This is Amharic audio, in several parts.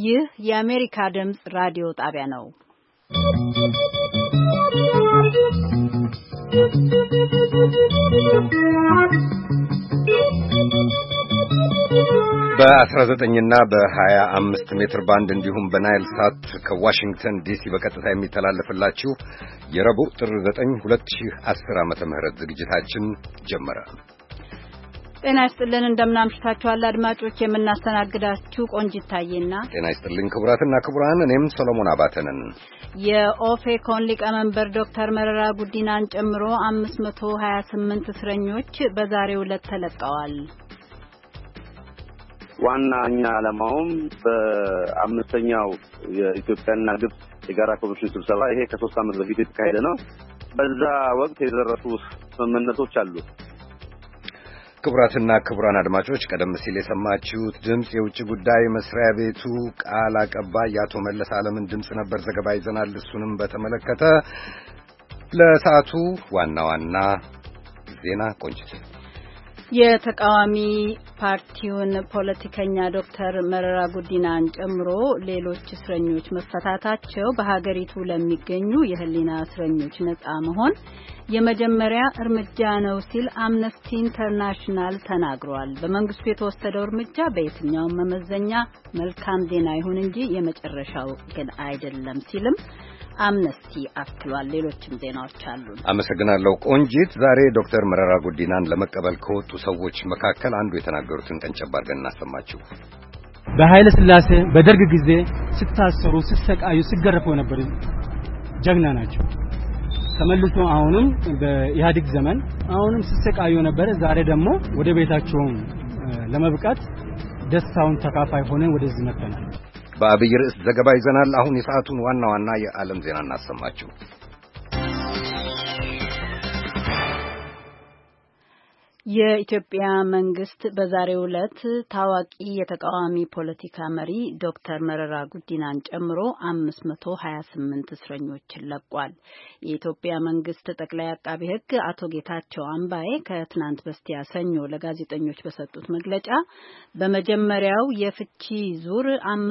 ይህ የአሜሪካ ድምጽ ራዲዮ ጣቢያ ነው። በ19 እና በ25 ሜትር ባንድ እንዲሁም በናይል ሳት ከዋሽንግተን ዲሲ በቀጥታ የሚተላለፍላችሁ የረቡዕ ጥር 9 2010 ዓመተ ምህረት ዝግጅታችን ጀመረ። ጤና ይስጥልን እንደምናምሽታችኋል አድማጮች። የምናስተናግዳችሁ ቆንጂት ታዬና ጤና ይስጥልን ክቡራትና ክቡራን፣ እኔም ሰሎሞን አባተ ነን። የኦፌኮን ሊቀመንበር ዶክተር መረራ ጉዲናን ጨምሮ 528 እስረኞች በዛሬው ዕለት ተለቀዋል። ዋናኛ ዓላማውም በአምስተኛው የኢትዮጵያና ግብጽ የጋራ ኮሚሽን ስብሰባ ይሄ ከ3 ዓመት በፊት የተካሄደ ነው። በዛ ወቅት የደረሱ ስምምነቶች አሉ። ክቡራትና ክቡራን አድማጮች፣ ቀደም ሲል የሰማችሁት ድምጽ የውጭ ጉዳይ መስሪያ ቤቱ ቃል አቀባይ አቶ መለስ ዓለምን ድምጽ ነበር። ዘገባ ይዘናል። እሱንም በተመለከተ ለሰዓቱ ዋና ዋና ዜና ቆንጭት። የተቃዋሚ ፓርቲውን ፖለቲከኛ ዶክተር መረራ ጉዲናን ጨምሮ ሌሎች እስረኞች መፈታታቸው በሀገሪቱ ለሚገኙ የህሊና እስረኞች ነጻ መሆን የመጀመሪያ እርምጃ ነው ሲል አምነስቲ ኢንተርናሽናል ተናግሯል። በመንግስቱ የተወሰደው እርምጃ በየትኛውም መመዘኛ መልካም ዜና ይሁን እንጂ የመጨረሻው ግን አይደለም ሲልም አምነስቲ አክሏል። ሌሎችም ዜናዎች አሉ። አመሰግናለሁ ቆንጂት። ዛሬ ዶክተር መረራ ጉዲናን ለመቀበል ከወጡ ሰዎች መካከል አንዱ የተናገሩትን ቀንጨብ አድርገን እናሰማችሁ። በኃይለ ሥላሴ በደርግ ጊዜ ሲታሰሩ፣ ሲሰቃዩ፣ ሲገረፉ ነበር። ጀግና ናቸው። ተመልሶ አሁንም በኢህአዴግ ዘመን አሁንም ሲሰቃዩ ነበር። ዛሬ ደግሞ ወደ ቤታቸው ለመብቃት ደስታውን ተካፋይ ሆነን ወደዚህ መጥተናል። በአብይ ርዕስ ዘገባ ይዘናል። አሁን የሰዓቱን ዋና ዋና የዓለም ዜና እናሰማችሁ። የኢትዮጵያ መንግስት በዛሬው ዕለት ታዋቂ የተቃዋሚ ፖለቲካ መሪ ዶክተር መረራ ጉዲናን ጨምሮ 528 እስረኞችን ለቋል። የኢትዮጵያ መንግስት ጠቅላይ አቃቤ ሕግ አቶ ጌታቸው አምባዬ ከትናንት በስቲያ ሰኞ ለጋዜጠኞች በሰጡት መግለጫ በመጀመሪያው የፍቺ ዙር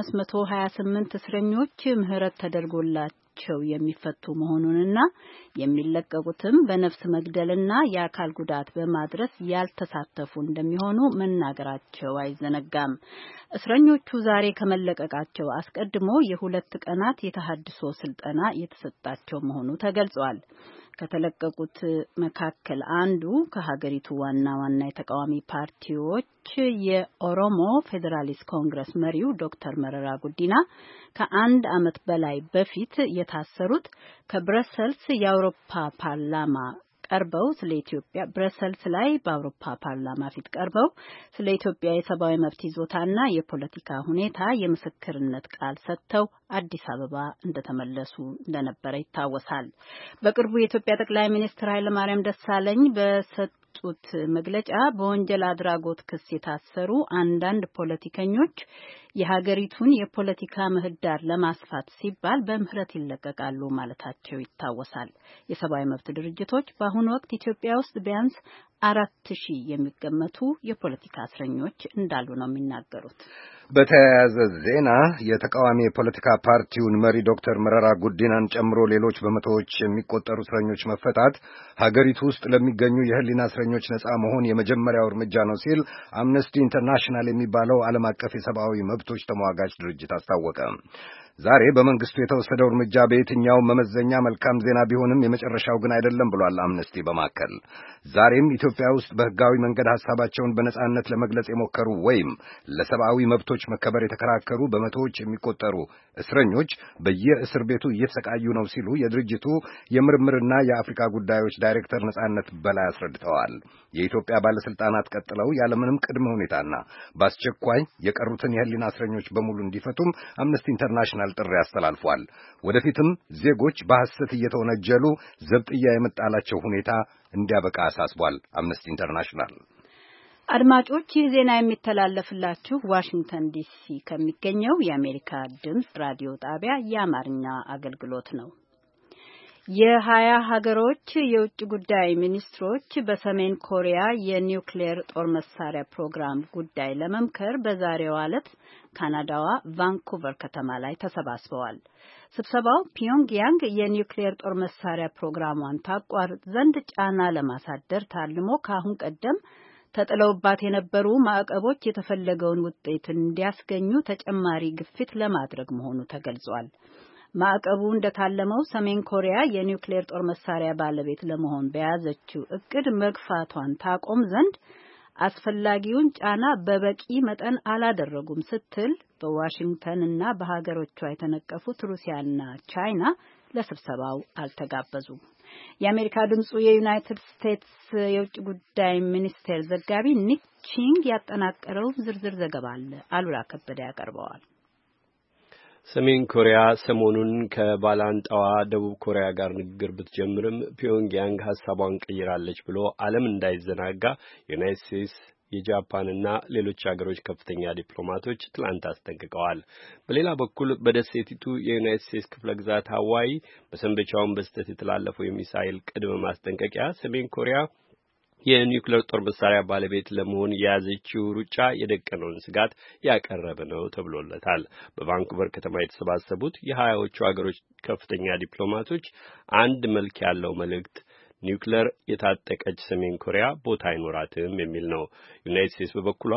528 እስረኞች ምህረት ተደርጎላቸው የሚፈቱ መሆኑንና የሚለቀቁትም በነፍስ መግደልና የአካል ጉዳት በማድረስ ያልተሳተፉ እንደሚሆኑ መናገራቸው አይዘነጋም። እስረኞቹ ዛሬ ከመለቀቃቸው አስቀድሞ የ2 ቀናት የተሃድሶ ስልጠና የተሰጣቸው መሆኑ ተገልጿል። ከተለቀቁት መካከል አንዱ ከሀገሪቱ ዋና ዋና የተቃዋሚ ፓርቲዎች የኦሮሞ ፌዴራሊስት ኮንግረስ መሪው ዶክተር መረራ ጉዲና ከ1 ዓመት በላይ በፊት የታሰሩት ከብረሰልስ የአውሮፓ ፓርላማ ቀርበው ስለ ኢትዮጵያ ብረሰልስ ላይ በአውሮፓ ፓርላማ ፊት ቀርበው ስለ ኢትዮጵያ የሰብአዊ መብት ይዞታና የፖለቲካ ሁኔታ የምስክርነት ቃል ሰጥተው አዲስ አበባ እንደተመለሱ እንደነበረ ይታወሳል። በቅርቡ የኢትዮጵያ ጠቅላይ ሚኒስትር ኃይለማርያም ደሳለኝ በሰጡት መግለጫ በወንጀል አድራጎት ክስ የታሰሩ አንዳንድ ፖለቲከኞች የሀገሪቱን የፖለቲካ ምህዳር ለማስፋት ሲባል በምህረት ይለቀቃሉ ማለታቸው ይታወሳል። የሰብአዊ መብት ድርጅቶች በአሁኑ ወቅት ኢትዮጵያ ውስጥ ቢያንስ 4000 የሚገመቱ የፖለቲካ እስረኞች እንዳሉ ነው የሚናገሩት። በተያያዘ ዜና የተቃዋሚ የፖለቲካ ፓርቲውን መሪ ዶክተር መረራ ጉዲናን ጨምሮ ሌሎች በመቶዎች የሚቆጠሩ እስረኞች መፈታት ሀገሪቱ ውስጥ ለሚገኙ የህሊና እስረኞች ነጻ መሆን የመጀመሪያው እርምጃ ነው ሲል አምነስቲ ኢንተርናሽናል የሚባለው ዓለም አቀፍ የሰብአዊ መብቶች ተሟጋች ድርጅት አስታወቀ። ዛሬ በመንግስቱ የተወሰደው እርምጃ በየትኛው መመዘኛ መልካም ዜና ቢሆንም የመጨረሻው ግን አይደለም ብሏል አምነስቲ በማከል። ዛሬም ኢትዮጵያ ውስጥ በህጋዊ መንገድ ሐሳባቸውን በነጻነት ለመግለጽ የሞከሩ ወይም ለሰብአዊ መብቶች መከበር የተከራከሩ በመቶዎች የሚቆጠሩ እስረኞች በየእስር ቤቱ እየተሰቃዩ ነው ሲሉ የድርጅቱ የምርምርና የአፍሪካ ጉዳዮች ዳይሬክተር ነጻነት በላይ አስረድተዋል። የኢትዮጵያ ባለስልጣናት ቀጥለው ያለምንም ቅድመ ሁኔታና በአስቸኳይ የቀሩትን የህሊና እስረኞች በሙሉ እንዲፈቱም አምነስቲ ኢንተርናሽናል ጥሪ አስተላልፏል። ወደፊትም ዜጎች በሐሰት እየተወነጀሉ ዘብጥያ የመጣላቸው ሁኔታ እንዲያበቃ አሳስቧል አምነስቲ ኢንተርናሽናል። አድማጮች፣ ይህ ዜና የሚተላለፍላችሁ ዋሽንግተን ዲሲ ከሚገኘው የአሜሪካ ድምጽ ራዲዮ ጣቢያ የአማርኛ አገልግሎት ነው። የ20 ሀገሮች የውጭ ጉዳይ ሚኒስትሮች በሰሜን ኮሪያ የኒውክሌር ጦር መሳሪያ ፕሮግራም ጉዳይ ለመምከር በዛሬው ዕለት ካናዳዋ ቫንኩቨር ከተማ ላይ ተሰባስበዋል። ስብሰባው ፒዮንግያንግ የኒውክሌር ጦር መሳሪያ ፕሮግራሟን ታቋርጥ ዘንድ ጫና ለማሳደር ታልሞ ከአሁን ቀደም ተጥለውባት የነበሩ ማዕቀቦች የተፈለገውን ውጤት እንዲያስገኙ ተጨማሪ ግፊት ለማድረግ መሆኑ ተገልጿል። ማዕቀቡ እንደታለመው ሰሜን ኮሪያ የኒውክሌር ጦር መሳሪያ ባለቤት ለመሆን በያዘችው እቅድ መግፋቷን ታቆም ዘንድ አስፈላጊውን ጫና በበቂ መጠን አላደረጉም ስትል በዋሽንግተንና በሀገሮቿ የተነቀፉት ሩሲያና ቻይና ለስብሰባው አልተጋበዙም። የአሜሪካ ድምጹ የዩናይትድ ስቴትስ የውጭ ጉዳይ ሚኒስቴር ዘጋቢ ኒክ ቺንግ ያጠናቀረው ዝርዝር ዘገባ አለ። አሉላ ከበደ ያቀርበዋል። ሰሜን ኮሪያ ሰሞኑን ከባላንጣዋ ደቡብ ኮሪያ ጋር ንግግር ብትጀምርም ፒዮንግያንግ ሐሳቧን ቀይራለች ብሎ ዓለም እንዳይዘናጋ ዩናይትድ ስቴትስ የጃፓንና ሌሎች ሀገሮች ከፍተኛ ዲፕሎማቶች ትላንት አስጠንቅቀዋል። በሌላ በኩል በደሴቲቱ የዩናይትድ ስቴትስ ክፍለ ግዛት ሀዋይ በሰንበቻውን በስህተት የተላለፈው የሚሳኤል ቅድመ ማስጠንቀቂያ ሰሜን ኮሪያ የኒውክሌር ጦር መሳሪያ ባለቤት ለመሆን የያዘችው ሩጫ የደቀነውን ስጋት ያቀረበ ነው ተብሎለታል። በቫንኩቨር ከተማ የተሰባሰቡት የ20ዎቹ ሀገሮች ከፍተኛ ዲፕሎማቶች አንድ መልክ ያለው መልእክት ኒውክሌር የታጠቀች ሰሜን ኮሪያ ቦታ አይኖራትም የሚል ነው። ዩናይትድ ስቴትስ በበኩሏ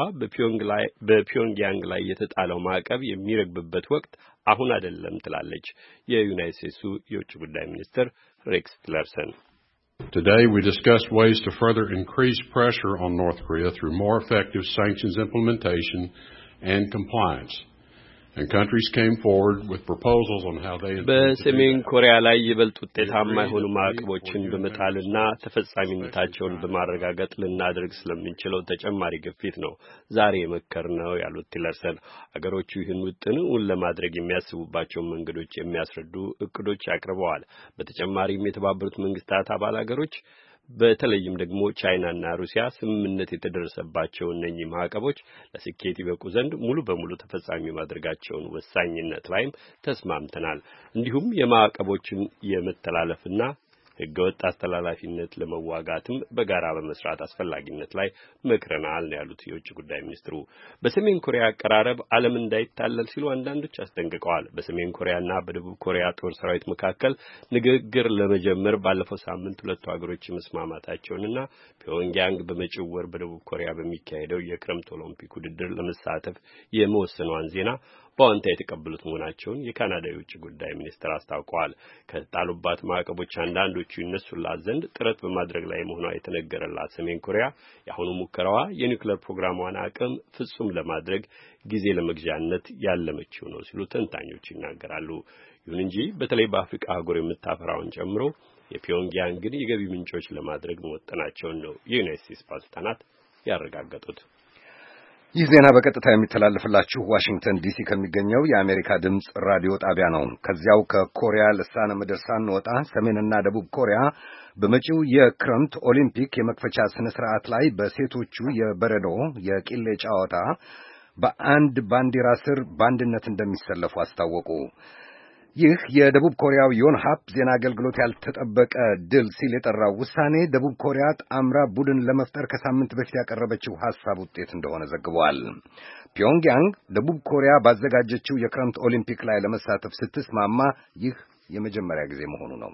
በፒዮንግያንግ ላይ የተጣለው ማዕቀብ የሚረግብበት ወቅት አሁን አይደለም ትላለች። የዩናይትድ ስቴትሱ የውጭ ጉዳይ ሚኒስትር ሬክስ ቲለርሰን Today we discussed ways to further increase pressure on North Korea through more effective sanctions implementation and compliance. And countries came forward with proposals on how they በሰሜን ኮሪያ ላይ ይበልጥ ውጤታማ የሆኑ ማዕቀቦችን በመጣልና ተፈጻሚነታቸውን በማረጋገጥ ልናደርግ ስለምንችለው ተጨማሪ ግፊት ነው ዛሬ የመከርነው ያሉት ቲለርሰን አገሮቹ ይህን ውጥን ለማድረግ የሚያስቡባቸውን መንገዶች የሚያስረዱ እቅዶች ያቀርበዋል። በተጨማሪም የተባበሩት መንግስታት አባል አገሮች በተለይም ደግሞ ቻይናና ሩሲያ ስምምነት የተደረሰባቸው እነኚህ ማዕቀቦች ለስኬት ይበቁ ዘንድ ሙሉ በሙሉ ተፈጻሚ ማድረጋቸውን ወሳኝነት ላይም ተስማምተናል። እንዲሁም የማዕቀቦችን የመተላለፍና ህገወጥ አስተላላፊነት ለመዋጋትም በጋራ በመስራት አስፈላጊነት ላይ መክረናል ነው ያሉት የውጭ ጉዳይ ሚኒስትሩ። በሰሜን ኮሪያ አቀራረብ ዓለም እንዳይታለል ሲሉ አንዳንዶች አስጠንቅቀዋል። በሰሜን ኮሪያና በደቡብ ኮሪያ ጦር ሰራዊት መካከል ንግግር ለመጀመር ባለፈው ሳምንት ሁለቱ ሀገሮች መስማማታቸውንና ፒዮንግያንግ በመጪው ወር በደቡብ ኮሪያ በሚካሄደው የክረምት ኦሎምፒክ ውድድር ለመሳተፍ የመወሰኗን ዜና በአዎንታ የተቀበሉት መሆናቸውን የካናዳ የውጭ ጉዳይ ሚኒስትር አስታውቀዋል። ከጣሉባት ማዕቀቦች አንዳንዶቹ ይነሱላት ዘንድ ጥረት በማድረግ ላይ መሆኗ የተነገረላት ሰሜን ኮሪያ የአሁኑ ሙከራዋ የኒውክሌር ፕሮግራሟን አቅም ፍጹም ለማድረግ ጊዜ ለመግዣነት ያለመችው ነው ሲሉ ተንታኞች ይናገራሉ። ይሁን እንጂ በተለይ በአፍሪካ አህጉር የምታፈራውን ጨምሮ የፒዮንግያንግን የገቢ ምንጮች ለማድረግ መወጠናቸውን ነው የዩናይትድ ስቴትስ ባለስልጣናት ያረጋገጡት። ይህ ዜና በቀጥታ የሚተላለፍላችሁ ዋሽንግተን ዲሲ ከሚገኘው የአሜሪካ ድምፅ ራዲዮ ጣቢያ ነው። ከዚያው ከኮሪያ ልሳነ ምድር ሳንወጣ ሰሜንና ደቡብ ኮሪያ በመጪው የክረምት ኦሊምፒክ የመክፈቻ ስነ ስርዓት ላይ በሴቶቹ የበረዶ የቂሌ ጨዋታ በአንድ ባንዲራ ስር በአንድነት እንደሚሰለፉ አስታወቁ። ይህ የደቡብ ኮሪያው ዮንሃፕ ዜና አገልግሎት ያልተጠበቀ ድል ሲል የጠራው ውሳኔ ደቡብ ኮሪያ ጣምራ ቡድን ለመፍጠር ከሳምንት በፊት ያቀረበችው ሐሳብ ውጤት እንደሆነ ዘግቧል። ፒዮንግያንግ ደቡብ ኮሪያ ባዘጋጀችው የክረምት ኦሊምፒክ ላይ ለመሳተፍ ስትስማማ ይህ የመጀመሪያ ጊዜ መሆኑ ነው።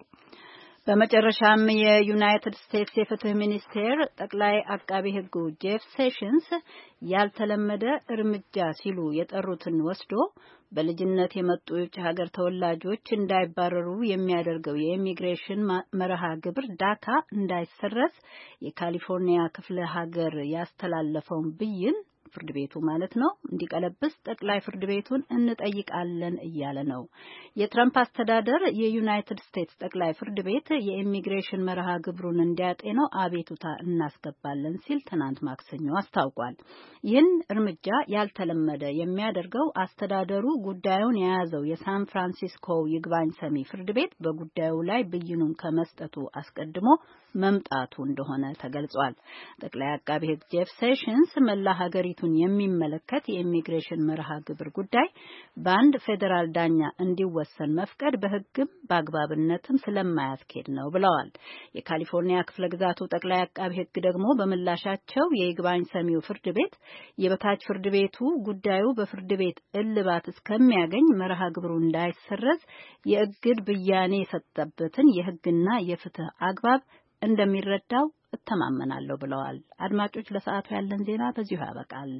በመጨረሻም የዩናይትድ ስቴትስ የፍትህ ሚኒስቴር ጠቅላይ አቃቢ ሕጉ ጄፍ ሴሽንስ ያልተለመደ እርምጃ ሲሉ የጠሩትን ወስዶ በልጅነት የመጡ የውጭ ሀገር ተወላጆች እንዳይባረሩ የሚያደርገው የኢሚግሬሽን መርሃ ግብር ዳካ እንዳይሰረዝ የካሊፎርኒያ ክፍለ ሀገር ያስተላለፈውን ብይን ፍርድ ቤቱ ማለት ነው እንዲቀለብስ ጠቅላይ ፍርድ ቤቱን እንጠይቃለን እያለ ነው። የትራምፕ አስተዳደር የዩናይትድ ስቴትስ ጠቅላይ ፍርድ ቤት የኢሚግሬሽን መርሃ ግብሩን እንዲያጤነው አቤቱታ እናስገባለን ሲል ትናንት ማክሰኞ አስታውቋል። ይህን እርምጃ ያልተለመደ የሚያደርገው አስተዳደሩ ጉዳዩን የያዘው የሳን ፍራንሲስኮ ይግባኝ ሰሚ ፍርድ ቤት በጉዳዩ ላይ ብይኑን ከመስጠቱ አስቀድሞ መምጣቱ እንደሆነ ተገልጿል። ጠቅላይ አቃቤ ሕግ ጄፍ ሴሽንስ መላ ሀገሪቱ መብቱን የሚመለከት የኢሚግሬሽን መርሃ ግብር ጉዳይ በአንድ ፌዴራል ዳኛ እንዲወሰን መፍቀድ በሕግም በአግባብነትም ስለማያስኬድ ነው ብለዋል። የካሊፎርኒያ ክፍለ ግዛቱ ጠቅላይ አቃቢ ሕግ ደግሞ በምላሻቸው የይግባኝ ሰሚው ፍርድ ቤት የበታች ፍርድ ቤቱ ጉዳዩ በፍርድ ቤት እልባት እስከሚያገኝ መርሃ ግብሩ እንዳይሰረዝ የእግድ ብያኔ የሰጠበትን የሕግና የፍትህ አግባብ እንደሚረዳው እተማመናለሁ ብለዋል። አድማጮች ለሰዓቱ ያለን ዜና በዚሁ ያበቃል።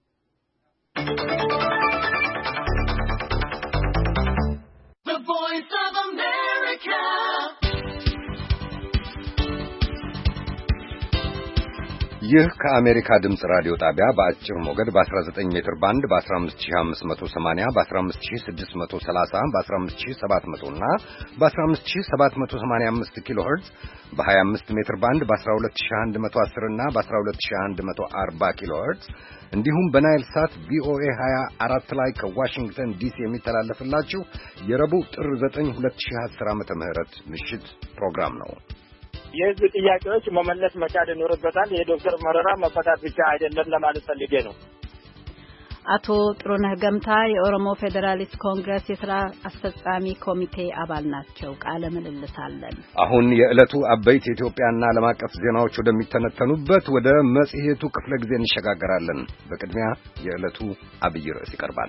The Voice of America. ይህ ከአሜሪካ ድምጽ ራዲዮ ጣቢያ በአጭር ሞገድ በ19 ሜትር ባንድ በ15580 በ15630 በ15700 እና በ15785 ኪሎ ሄርትዝ በ25 ሜትር ባንድ በ12110 እና በ12140 ኪሎ ሄርትዝ እንዲሁም በናይል ሳት ቪኦኤ 24 ላይ ከዋሽንግተን ዲሲ የሚተላለፍላችሁ የረቡዕ ጥር 9 2010 ዓ.ም ምሽት ፕሮግራም ነው። የህዝብ ጥያቄዎች መመለስ መቻል ይኖርበታል። የዶክተር መረራ መፈታት ብቻ አይደለም ለማለት ፈልጌ ነው። አቶ ጥሩነህ ገምታ የኦሮሞ ፌዴራሊስት ኮንግረስ የሥራ አስፈጻሚ ኮሚቴ አባል ናቸው። ቃለ ምልልስ አለን። አሁን የዕለቱ አበይት የኢትዮጵያና ዓለም አቀፍ ዜናዎች ወደሚተነተኑበት ወደ መጽሔቱ ክፍለ ጊዜ እንሸጋገራለን። በቅድሚያ የዕለቱ አብይ ርዕስ ይቀርባል።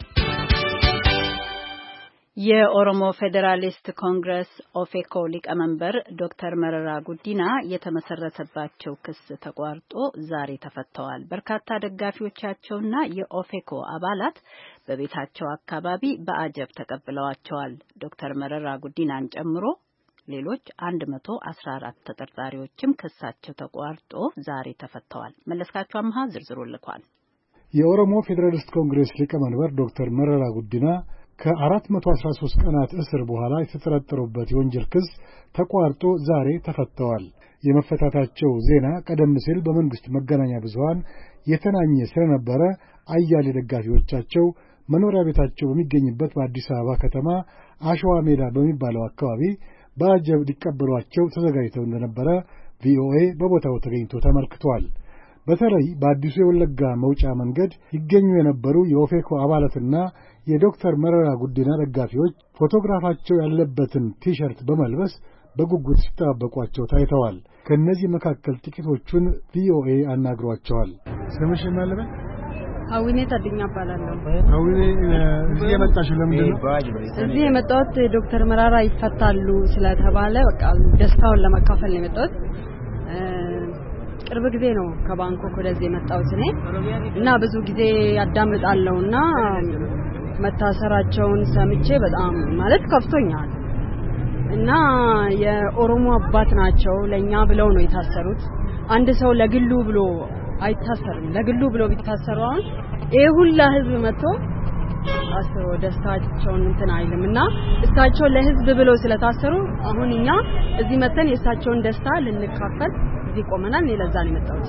የኦሮሞ ፌዴራሊስት ኮንግረስ ኦፌኮ ሊቀመንበር ዶክተር መረራ ጉዲና የተመሰረተባቸው ክስ ተቋርጦ ዛሬ ተፈተዋል። በርካታ ደጋፊዎቻቸውና የኦፌኮ አባላት በቤታቸው አካባቢ በአጀብ ተቀብለዋቸዋል። ዶክተር መረራ ጉዲናን ጨምሮ ሌሎች 114 ተጠርጣሪዎችም ክሳቸው ተቋርጦ ዛሬ ተፈተዋል። መለስካቸው አምሃ ዝርዝሩ ልኳል። የኦሮሞ ፌዴራሊስት ኮንግረስ ሊቀመንበር ዶክተር መረራ ጉዲና ከ413 ቀናት እስር በኋላ የተጠረጠሩበት የወንጀል ክስ ተቋርጦ ዛሬ ተፈተዋል። የመፈታታቸው ዜና ቀደም ሲል በመንግስት መገናኛ ብዙሃን የተናኘ ስለነበረ አያሌ ደጋፊዎቻቸው መኖሪያ ቤታቸው በሚገኝበት በአዲስ አበባ ከተማ አሸዋ ሜዳ በሚባለው አካባቢ በአጀብ ሊቀበሏቸው ተዘጋጅተው እንደነበረ ቪኦኤ በቦታው ተገኝቶ ተመልክቷል። በተለይ በአዲሱ የወለጋ መውጫ መንገድ ይገኙ የነበሩ የኦፌኮ አባላትና የዶክተር መረራ ጉዲና ደጋፊዎች ፎቶግራፋቸው ያለበትን ቲሸርት በመልበስ በጉጉት ሲጠባበቋቸው ታይተዋል። ከነዚህ መካከል ጥቂቶቹን ቪኦኤ አናግሯቸዋል። ስምሽ ማለበ? አዊኔ ታድኛ እባላለሁ። አዊኔ እዚህ የመጣሽው ለምንድን ነው? እዚህ የመጣሁት ዶክተር መረራ ይፈታሉ ስለተባለ በቃ ደስታውን ለመካፈል ነው የመጣሁት። ቅርብ ጊዜ ነው ከባንኮክ ወደዚህ የመጣሁት እኔ እና ብዙ ጊዜ ያዳምጣለሁና መታሰራቸውን ሰምቼ በጣም ማለት ከፍቶኛል። እና የኦሮሞ አባት ናቸው ለኛ ብለው ነው የታሰሩት። አንድ ሰው ለግሉ ብሎ አይታሰርም። ለግሉ ብሎ ቢታሰሩ አሁን ይሄ ሁላ ህዝብ መጥቶ አስሮ ደስታቸውን እንትን አይልምና እሳቸው ለህዝብ ብለው ስለታሰሩ አሁን እኛ እዚህ መተን የእሳቸውን ደስታ ልንካፈል እዚህ ቆመናል። እኔ ለዛ ነው የመጣሁት።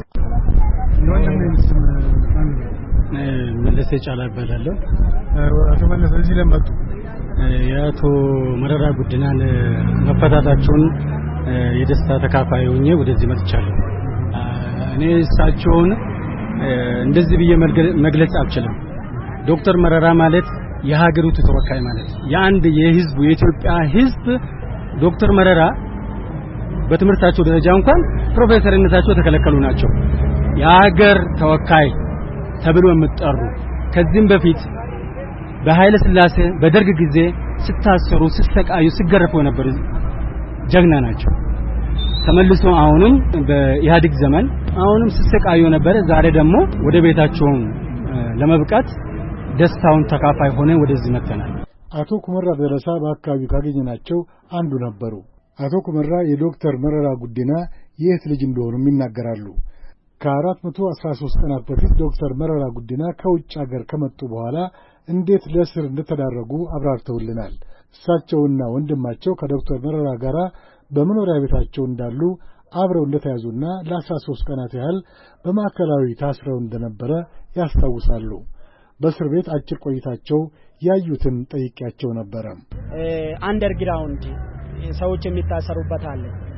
መለሰ ጫላ እባላለሁ። አቶ መለሰ እዚህ ለመጡ የአቶ መረራ ጉዲናን መፈታታቸውን የደስታ ተካፋይ ሆኜ ወደዚህ መጥቻለሁ። እኔ እሳቸውን እንደዚህ ብዬ መግለጽ አልችልም። ዶክተር መረራ ማለት የሀገሪቱ ተወካይ ማለት የአንድ የህዝቡ የኢትዮጵያ ህዝብ ዶክተር መረራ በትምህርታቸው ደረጃ እንኳን ፕሮፌሰርነታቸው ተከለከሉ ናቸው። የሀገር ተወካይ ተብሎ የምትጠሩ ከዚህም በፊት በኃይለ ሥላሴ በደርግ ጊዜ ሲታሰሩ ሲሰቃዩ ሲገረፉ ነበር ጀግና ናቸው። ተመልሶ አሁንም በኢህአዴግ ዘመን አሁንም ሲሰቃዩ ነበር። ዛሬ ደግሞ ወደ ቤታቸው ለመብቃት ደስታውን ተካፋይ ሆነ ወደዚህ መጥተናል። አቶ ኩመራ ደረሳ በአካባቢው ካገኘናቸው አንዱ ነበሩ። አቶ ኩመራ የዶክተር መረራ ጉዲና የእህት ልጅ እንደሆኑም ይናገራሉ። ከ413 ቀናት በፊት ዶክተር መረራ ጉዲና ከውጭ ሀገር ከመጡ በኋላ እንዴት ለእስር እንደተዳረጉ አብራርተውልናል። እሳቸውና ወንድማቸው ከዶክተር መረራ ጋር በመኖሪያ ቤታቸው እንዳሉ አብረው እንደተያዙና ለ13 ቀናት ያህል በማዕከላዊ ታስረው እንደነበረ ያስታውሳሉ። በእስር ቤት አጭር ቆይታቸው ያዩትን ጠይቄያቸው ነበረ። አንደርግራውንድ ሰዎች የሚታሰሩበት አለ።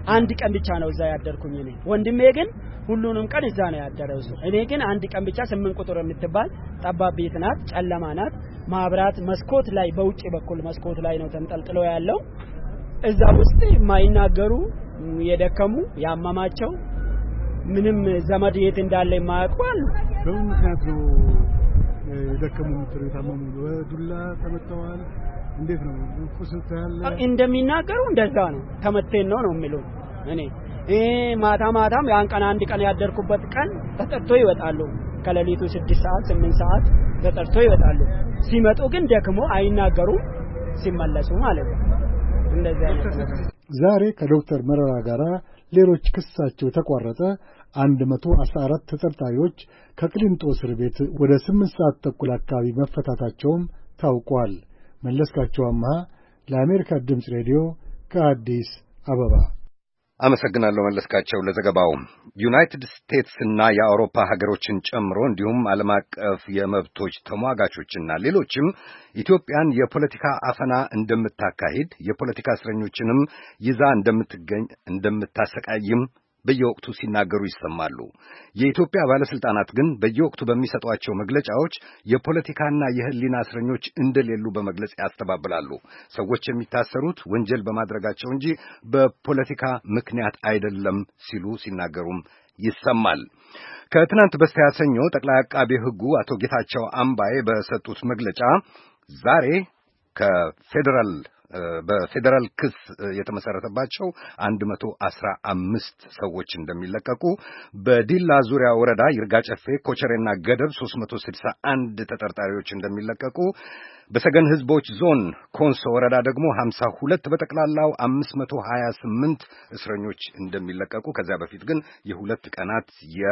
አንድ ቀን ብቻ ነው እዛ ያደርኩኝ እኔ። ወንድሜ ግን ሁሉንም ቀን እዛ ነው ያደረው። እኔ ግን አንድ ቀን ብቻ 8 ቁጥር የምትባል ጠባብ ቤት ናት፣ ጨለማ ናት። ማብራት መስኮት ላይ በውጪ በኩል መስኮት ላይ ነው ተንጠልጥሎ ያለው። እዛ ውስጥ የማይናገሩ የደከሙ ያመማቸው ምንም ዘመድ የት እንዳለ የማያውቁ አሉ። በምን ምክንያት ነው የደከሙ የታመሙ? በዱላ ተመተዋል? እንዴት ነው ቁስል ታያለ? እንደሚናገሩ እንደዛ ነው። ተመተን ነው የሚሉት። እኔ ማታም ያን ቀን አንድ ቀን ያደርኩበት ቀን ተጠርቶ ይወጣሉ። ከሌሊቱ 6 ሰዓት 8 ሰዓት ተጠርቶ ይወጣሉ። ሲመጡ ግን ደክሞ አይናገሩም ሲመለሱ ማለት ነው። እንደዛ ነው። ዛሬ ከዶክተር መረራ ጋራ ሌሎች ክሳቸው ተቋረጠ 114 ተጠርጣሪዎች ከቅሊንጦ እስር ቤት ወደ 8 ሰዓት ተኩል አካባቢ መፈታታቸውም ታውቋል። መለስካቸው አምሃ ለአሜሪካ ድምፅ ሬዲዮ ከአዲስ አበባ። አመሰግናለሁ መለስካቸው ለዘገባው። ዩናይትድ ስቴትስ እና የአውሮፓ ሀገሮችን ጨምሮ እንዲሁም ዓለም አቀፍ የመብቶች ተሟጋቾችና ሌሎችም ኢትዮጵያን የፖለቲካ አፈና እንደምታካሂድ የፖለቲካ እስረኞችንም ይዛ እንደምታሰቃይም በየወቅቱ ሲናገሩ ይሰማሉ። የኢትዮጵያ ባለስልጣናት ግን በየወቅቱ በሚሰጧቸው መግለጫዎች የፖለቲካና የሕሊና እስረኞች እንደሌሉ በመግለጽ ያስተባብላሉ። ሰዎች የሚታሰሩት ወንጀል በማድረጋቸው እንጂ በፖለቲካ ምክንያት አይደለም ሲሉ ሲናገሩም ይሰማል። ከትናንት በስቲያ ሰኞ ጠቅላይ አቃቤ ሕጉ አቶ ጌታቸው አምባዬ በሰጡት መግለጫ ዛሬ በፌደራል ክስ የተመሰረተባቸው 115 ሰዎች እንደሚለቀቁ፣ በዲላ ዙሪያ ወረዳ ይርጋ ጨፌ፣ ኮቸሬና ገደብ 361 ተጠርጣሪዎች እንደሚለቀቁ፣ በሰገን ህዝቦች ዞን ኮንሶ ወረዳ ደግሞ 52 በጠቅላላው 528 እስረኞች እንደሚለቀቁ፣ ከዚያ በፊት ግን የ2 ቀናት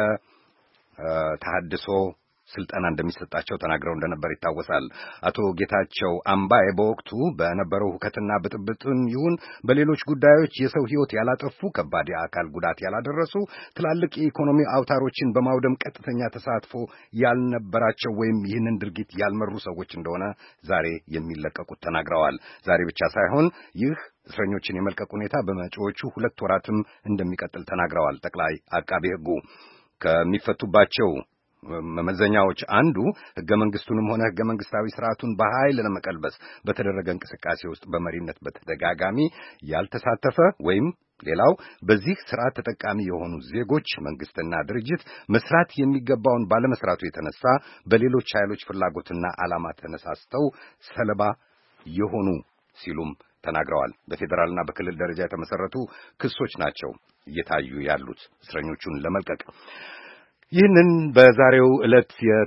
የተሐድሶ ስልጣን እንደሚሰጣቸው ተናግረው እንደነበር ይታወሳል። አቶ ጌታቸው አምባዬ በወቅቱ በነበረው ሁከትና ብጥብጥም ይሁን በሌሎች ጉዳዮች የሰው ሕይወት ያላጠፉ፣ ከባድ የአካል ጉዳት ያላደረሱ፣ ትላልቅ የኢኮኖሚ አውታሮችን በማውደም ቀጥተኛ ተሳትፎ ያልነበራቸው ወይም ይህንን ድርጊት ያልመሩ ሰዎች እንደሆነ ዛሬ የሚለቀቁት ተናግረዋል። ዛሬ ብቻ ሳይሆን ይህ እስረኞችን የመልቀቅ ሁኔታ በመጪዎቹ 2 ወራትም እንደሚቀጥል ተናግረዋል። ጠቅላይ አቃቤ ሕጉ ከሚፈቱባቸው መመዘኛዎች አንዱ ሕገ መንግስቱንም ሆነ ሕገ መንግስታዊ ስርዓቱን በኃይል ለመቀልበስ በተደረገ እንቅስቃሴ ውስጥ በመሪነት በተደጋጋሚ ያልተሳተፈ ወይም ሌላው በዚህ ስርዓት ተጠቃሚ የሆኑ ዜጎች መንግስትና ድርጅት መስራት የሚገባውን ባለመስራቱ የተነሳ በሌሎች ኃይሎች ፍላጎትና ዓላማ ተነሳስተው ሰለባ የሆኑ ሲሉም ተናግረዋል። በፌዴራልና በክልል ደረጃ የተመሰረቱ ክሶች ናቸው እየታዩ ያሉት እስረኞቹን ለመልቀቅ። ይህንን በዛሬው ዕለት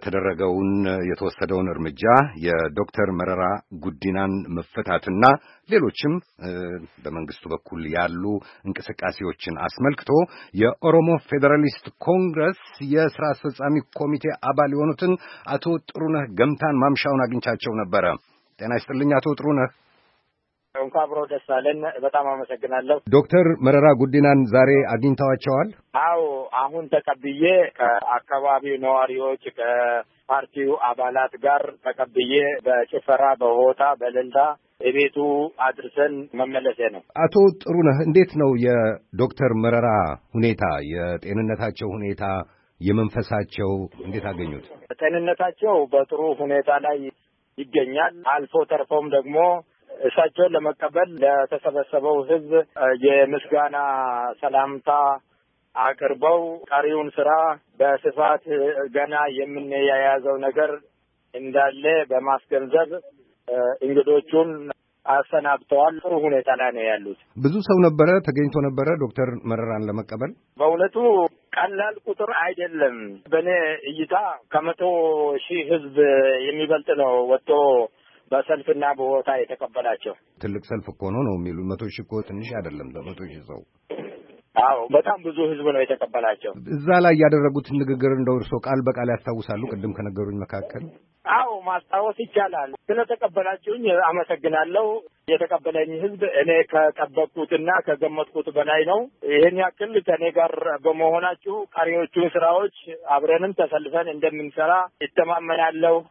የተወሰደውን እርምጃ የዶክተር መረራ ጉዲናን መፈታትና ሌሎችም በመንግስቱ በኩል ያሉ እንቅስቃሴዎችን አስመልክቶ የኦሮሞ ፌዴራሊስት ኮንግረስ የሥራ አስፈጻሚ ኮሚቴ አባል የሆኑትን አቶ ጥሩነህ ገምታን ማምሻውን አግኝቻቸው ነበረ። ጤና ይስጥልኝ አቶ ጥሩነህ። እንኳን አብሮ ደስ አለን። በጣም አመሰግናለሁ። ዶክተር መረራ ጉዲናን ዛሬ አግኝተዋቸዋል? አዎ፣ አሁን ተቀብዬ ከአካባቢው ነዋሪዎች ከፓርቲው አባላት ጋር ተቀብዬ በጭፈራ በሆታ በእልልታ ቤቱ አድርሰን መመለሴ ነው። አቶ ጥሩነህ እንዴት ነው የዶክተር መረራ ሁኔታ፣ የጤንነታቸው ሁኔታ፣ የመንፈሳቸው እንዴት አገኙት? ጤንነታቸው በጥሩ ሁኔታ ላይ ይገኛል። አልፎ ተርፎም ደግሞ እሳቸውን ለመቀበል ለተሰበሰበው ሕዝብ የምስጋና ሰላምታ አቅርበው ቀሪውን ስራ በስፋት ገና የምንያያዘው ነገር እንዳለ በማስገንዘብ እንግዶቹን አሰናብተዋል። ጥሩ ሁኔታ ላይ ነው ያሉት። ብዙ ሰው ተገኝቶ ነበረ ዶክተር መረራን ለመቀበል። በእውነቱ ቀላል ቁጥር አይደለም። በእኔ እይታ 100,000 ሕዝብ የሚበልጥ ነው ወጥቶ በሰልፍና በሆታ የተቀበላቸው። ትልቅ ሰልፍ እኮ ነው የሚሉ 100,000 እኮ ትንሽ አይደለም። 100,000 ሰው። አዎ፣ በጣም ብዙ ህዝብ ነው የተቀበላቸው። እዛ ላይ ያደረጉትን ንግግር እንደው እርሶ ቃል በቃል ያስታውሳሉ? ቅድም ከነገሩኝ መካከል። አዎ፣ ማስታወስ ይቻላል። ስለተቀበላችሁኝ አመሰግናለሁ። የተቀበለኝ ህዝብ እኔ ከጠበቅኩትና ከገመትኩት በላይ ነው። ይህን ያክል ከእኔ ጋር በመሆናችሁ ቀሪዎቹን ስራዎች አብረንም ተሰልፈን እንደምንሰራ ይተማመናለሁ።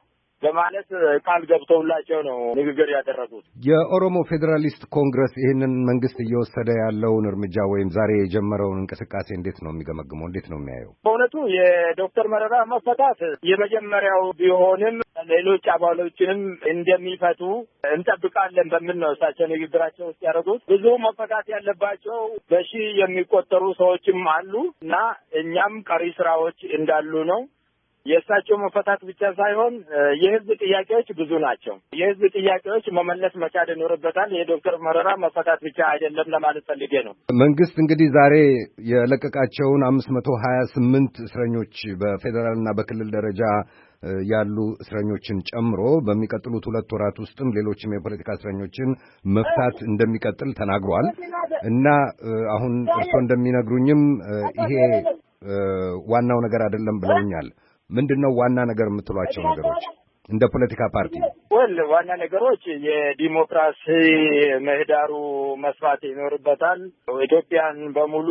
በማለት ቃል ገብተውላቸው ነው ንግግር ያደረጉት። የኦሮሞ ፌዴራሊስት ኮንግረስ ይህንን መንግስት እየወሰደ ያለውን እርምጃ ወይም ዛሬ የጀመረውን እንቅስቃሴ እንዴት ነው የሚገመግመው? እንዴት ነው የሚያየው? በእውነቱ የዶክተር መረራ መፈታት የመጀመሪያው ቢሆንም ሌሎች አባሎችንም እንደሚፈቱ እንጠብቃለን በሚል ነው እሳቸው ንግግራቸው ውስጥ ያደረጉት። ብዙ መፈታት ያለባቸው በሺህ የሚቆጠሩ ሰዎችም አሉ እና እኛም ቀሪ ስራዎች እንዳሉ ነው። የእሳቸው መፈታት ብቻ ሳይሆን የህዝብ ጥያቄዎች ብዙ ናቸው። የህዝብ ጥያቄዎች መመለስ መቻል ይኖርበታል። የዶክተር መረራ መፈታት ብቻ አይደለም ለማለት ፈልጌ ነው። መንግስት እንግዲህ ዛሬ የለቀቃቸውን 528 እስረኞች በፌዴራልና በክልል ደረጃ ያሉ እስረኞችን ጨምሮ በሚቀጥሉት 2 ወራት ውስጥም ሌሎችም የፖለቲካ እስረኞችን መፍታት እንደሚቀጥል ተናግሯል እና አሁን እርስዎ እንደሚነግሩኝም ይሄ ዋናው ነገር አይደለም ብለውኛል። ምንድነው ዋና ነገር የምትሏቸው ነገሮች እንደ ፖለቲካ ፓርቲ? ዋና ነገሮች የዲሞክራሲ ምህዳሩ መስፋት ይኖርበታል። ኢትዮጵያን በሙሉ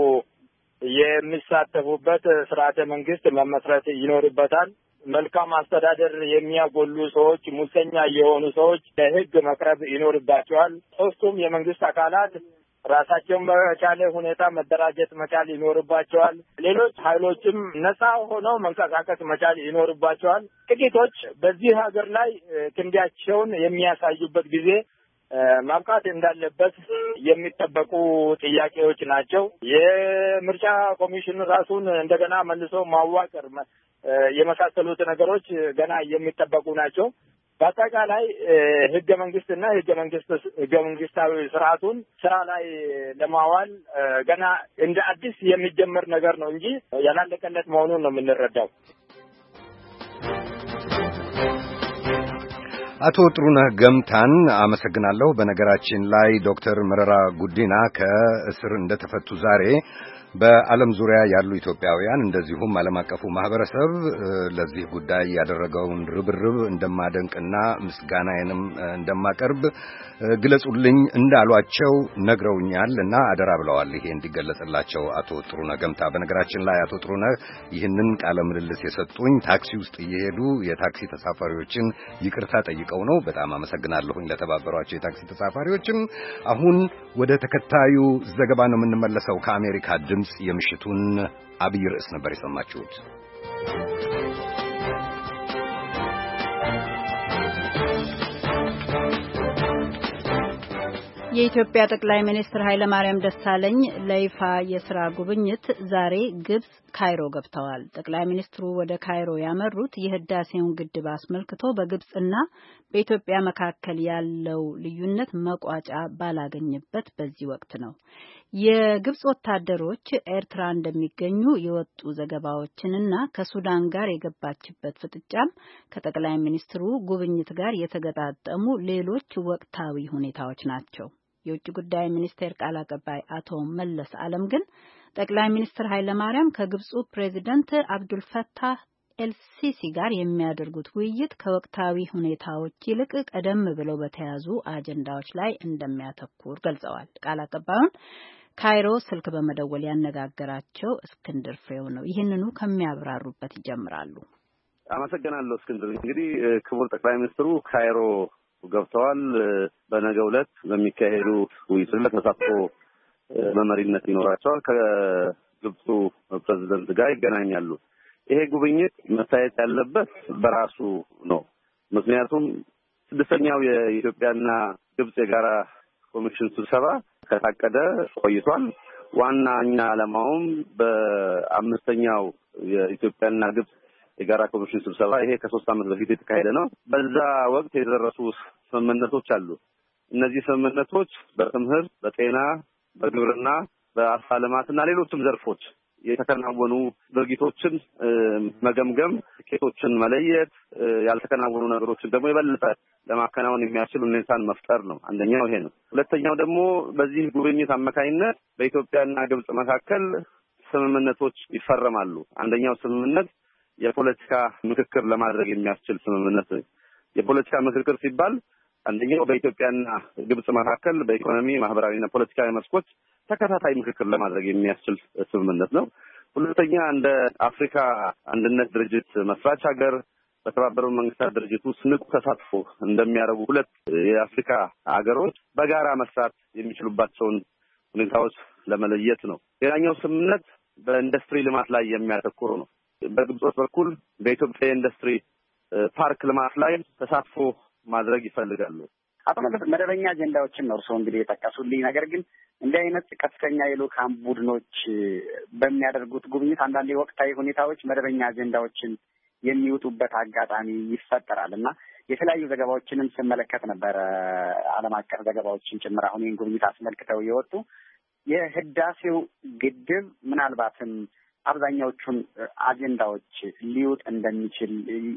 የሚሳተፉበት ስርዓተ መንግስት መመስረት ይኖርበታል። መልካም አስተዳደር የሚያጎሉ ሰዎች፣ ሙሰኛ የሆኑ ሰዎች ለህግ መቅረብ ይኖርባቸዋል። ሶስቱም የመንግስት አካላት ራሳቸውን በቻለ ሁኔታ መደራጀት መቻል ይኖርባቸዋል። ሌሎች ኃይሎችም ነፃ ሆነው መንቀሳቀስ መቻል ይኖርባቸዋል። ጥቂቶች በዚህ ሀገር ላይ ክንዳቸውን የሚያሳዩበት ጊዜ ማብቃት እንዳለበት የሚጠበቁ ጥያቄዎች ናቸው። የምርጫ ኮሚሽን ራሱን እንደገና መልሶ ማዋቀር የመሳሰሉት ነገሮች ገና የሚጠበቁ ናቸው። በአጠቃላይ ህገ መንግስትና ህገ መንግስታዊ ስርዓቱን ስራ ላይ ለማዋል ገና እንደ አዲስ የሚጀመር ነገር ነው እንጂ ያላለቀለት መሆኑን ነው የምንረዳው። አቶ ጥሩነህ ገምታን አመሰግናለሁ። በነገራችን ላይ ዶክተር መረራ ጉዲና ከእስር እንደተፈቱ ዛሬ በዓለም ዙሪያ ያሉ ኢትዮጵያውያን እንደዚሁም ዓለም አቀፉ ማህበረሰብ ለዚህ ጉዳይ ያደረገውን ርብርብ እንደማደንቅና ምስጋናዬንም እንደማቀርብ ግለጹልኝ እንዳሏቸው ነግረውኛል እና አደራ ብለዋል ይሄ እንዲገለጽላቸው አቶ ጥሩነህ ገምታ። በነገራችን ላይ አቶ ጥሩነህ ይህንን ቃለ ምልልስ የሰጡኝ ታክሲ ውስጥ እየሄዱ የታክሲ ተሳፋሪዎችን ይቅርታ ጠይቀው ነው። በጣም አመሰግናለሁኝ ለተባበሯቸው የታክሲ ተሳፋሪዎችም። አሁን ወደ ተከታዩ ዘገባ ነው የምንመለሰው። ከአሜሪካ ድምፅ የምሽቱን አብይ ርዕስ ነበር የሰማችሁት። የኢትዮጵያ ጠቅላይ ሚኒስትር ኃይለ ማርያም ደሳለኝ ለይፋ የሥራ ጉብኝት ዛሬ ግብጽ ካይሮ ገብተዋል። ጠቅላይ ሚኒስትሩ ወደ ካይሮ ያመሩት የህዳሴውን ግድብ አስመልክቶ በግብጽና በኢትዮጵያ መካከል ያለው ልዩነት መቋጫ ባላገኘበት በዚህ ወቅት ነው። የግብጽ ወታደሮች ኤርትራ እንደሚገኙ የወጡ ዘገባዎችንና ከሱዳን ጋር የገባችበት ፍጥጫም ከጠቅላይ ሚኒስትሩ ጉብኝት ጋር የተገጣጠሙ ሌሎች ወቅታዊ ሁኔታዎች ናቸው። የውጭ ጉዳይ ሚኒስቴር ቃል አቀባይ አቶ መለስ አለም ግን ጠቅላይ ሚኒስትር ኃይለማርያም ከግብጹ ፕሬዚደንት አብዱልፈታህ ኤልሲሲ ጋር የሚያደርጉት ውይይት ከወቅታዊ ሁኔታዎች ይልቅ ቀደም ብለው በተያዙ አጀንዳዎች ላይ እንደሚያተኩር ገልጸዋል። ቃል አቀባዩን ካይሮ ስልክ በመደወል ያነጋገራቸው እስክንድር ፍሬው ነው። ይህንኑ ከሚያብራሩበት ይጀምራሉ። አመሰግናለሁ እስክንድር። እንግዲህ ክቡር ጠቅላይ ሚኒስትሩ ካይሮ ገብተዋል። በነገው ዕለት በሚካሄዱ ውይይቶች ላይ ተሳትፎ በመሪነት ይኖራቸዋል። ከግብፁ ፕሬዝዳንት ጋር ይገናኛሉ። ይሄ ጉብኝት መታየት ያለበት በራሱ ነው። ምክንያቱም 6ኛው የኢትዮጵያና ግብጽ የጋራ ኮሚሽን ስብሰባ ከታቀደ ቆይቷል። ዋናኛ ዓላማውም በ5ኛው የኢትዮጵያና ግብጽ የጋራ ኮሚሽን ስብሰባ ይሄ ከ3 ዓመት በፊት የተካሄደ ነው። በዛ ወቅት የደረሱ ስምምነቶች አሉ። እነዚህ ስምምነቶች በትምህርት፣ በጤና፣ በግብርና፣ በአሳ ልማትና ሌሎችም ዘርፎች የተከናወኑ ድርጊቶችን መገምገም፣ ስኬቶችን መለየት፣ ያልተከናወኑ ነገሮችን ደግሞ የበለጠ ለማከናወን የሚያስችል ሁኔታን መፍጠር ነው። አንደኛው ይሄ ነው። ሁለተኛው ደግሞ በዚህ ጉብኝት አማካኝነት በኢትዮጵያና ግብጽ መካከል ስምምነቶች ይፈረማሉ። አንደኛው ስምምነት የፖለቲካ ምክክር ለማድረግ የሚያስችል ስምምነት። የፖለቲካ ምክክር ሲባል አንደኛው በኢትዮጵያና ግብጽ መካከል በኢኮኖሚ፣ ማህበራዊና ፖለቲካዊ መስኮች ተከታታይ ምክክር ለማድረግ የሚያስችል ስምምነት ነው። ሁለተኛ እንደ አፍሪካ አንድነት ድርጅት መስራች ሀገር በተባበሩት መንግስታት ድርጅት ውስጥ ንቁ ተሳትፎ እንደሚያደርጉ ሁለት የአፍሪካ ሀገሮች በጋራ መስራት የሚችሉባቸውን ሁኔታዎች ለመለየት ነው። ሌላኛው ስምምነት በኢንዱስትሪ ልማት ላይ የሚያተኩር ነው። በግብጾች በኩል በኢትዮጵያ ኢንዱስትሪ ፓርክ ልማት ላይ ተሳትፎ ማድረግ ይፈልጋሉ። አቶ መለስ መደበኛ አጀንዳዎችን ነው እርስዎ እንግዲህ የጠቀሱልኝ። ነገር ግን እንዲህ አይነት ከፍተኛ የልኡካን ቡድኖች በሚያደርጉት ጉብኝት አንዳንድ ወቅታዊ ሁኔታዎች መደበኛ አጀንዳዎችን የሚወጡበት አጋጣሚ ይፈጠራል እና የተለያዩ ዘገባዎችንም ስመለከት ነበር፣ ዓለም አቀፍ ዘገባዎችን ጭምር አሁን ይህን ጉብኝት አስመልክተው የወጡ የህዳሴው ግድብ ምናልባትም አብዛኛዎቹን አጀንዳዎች ሊውጥ እንደሚችል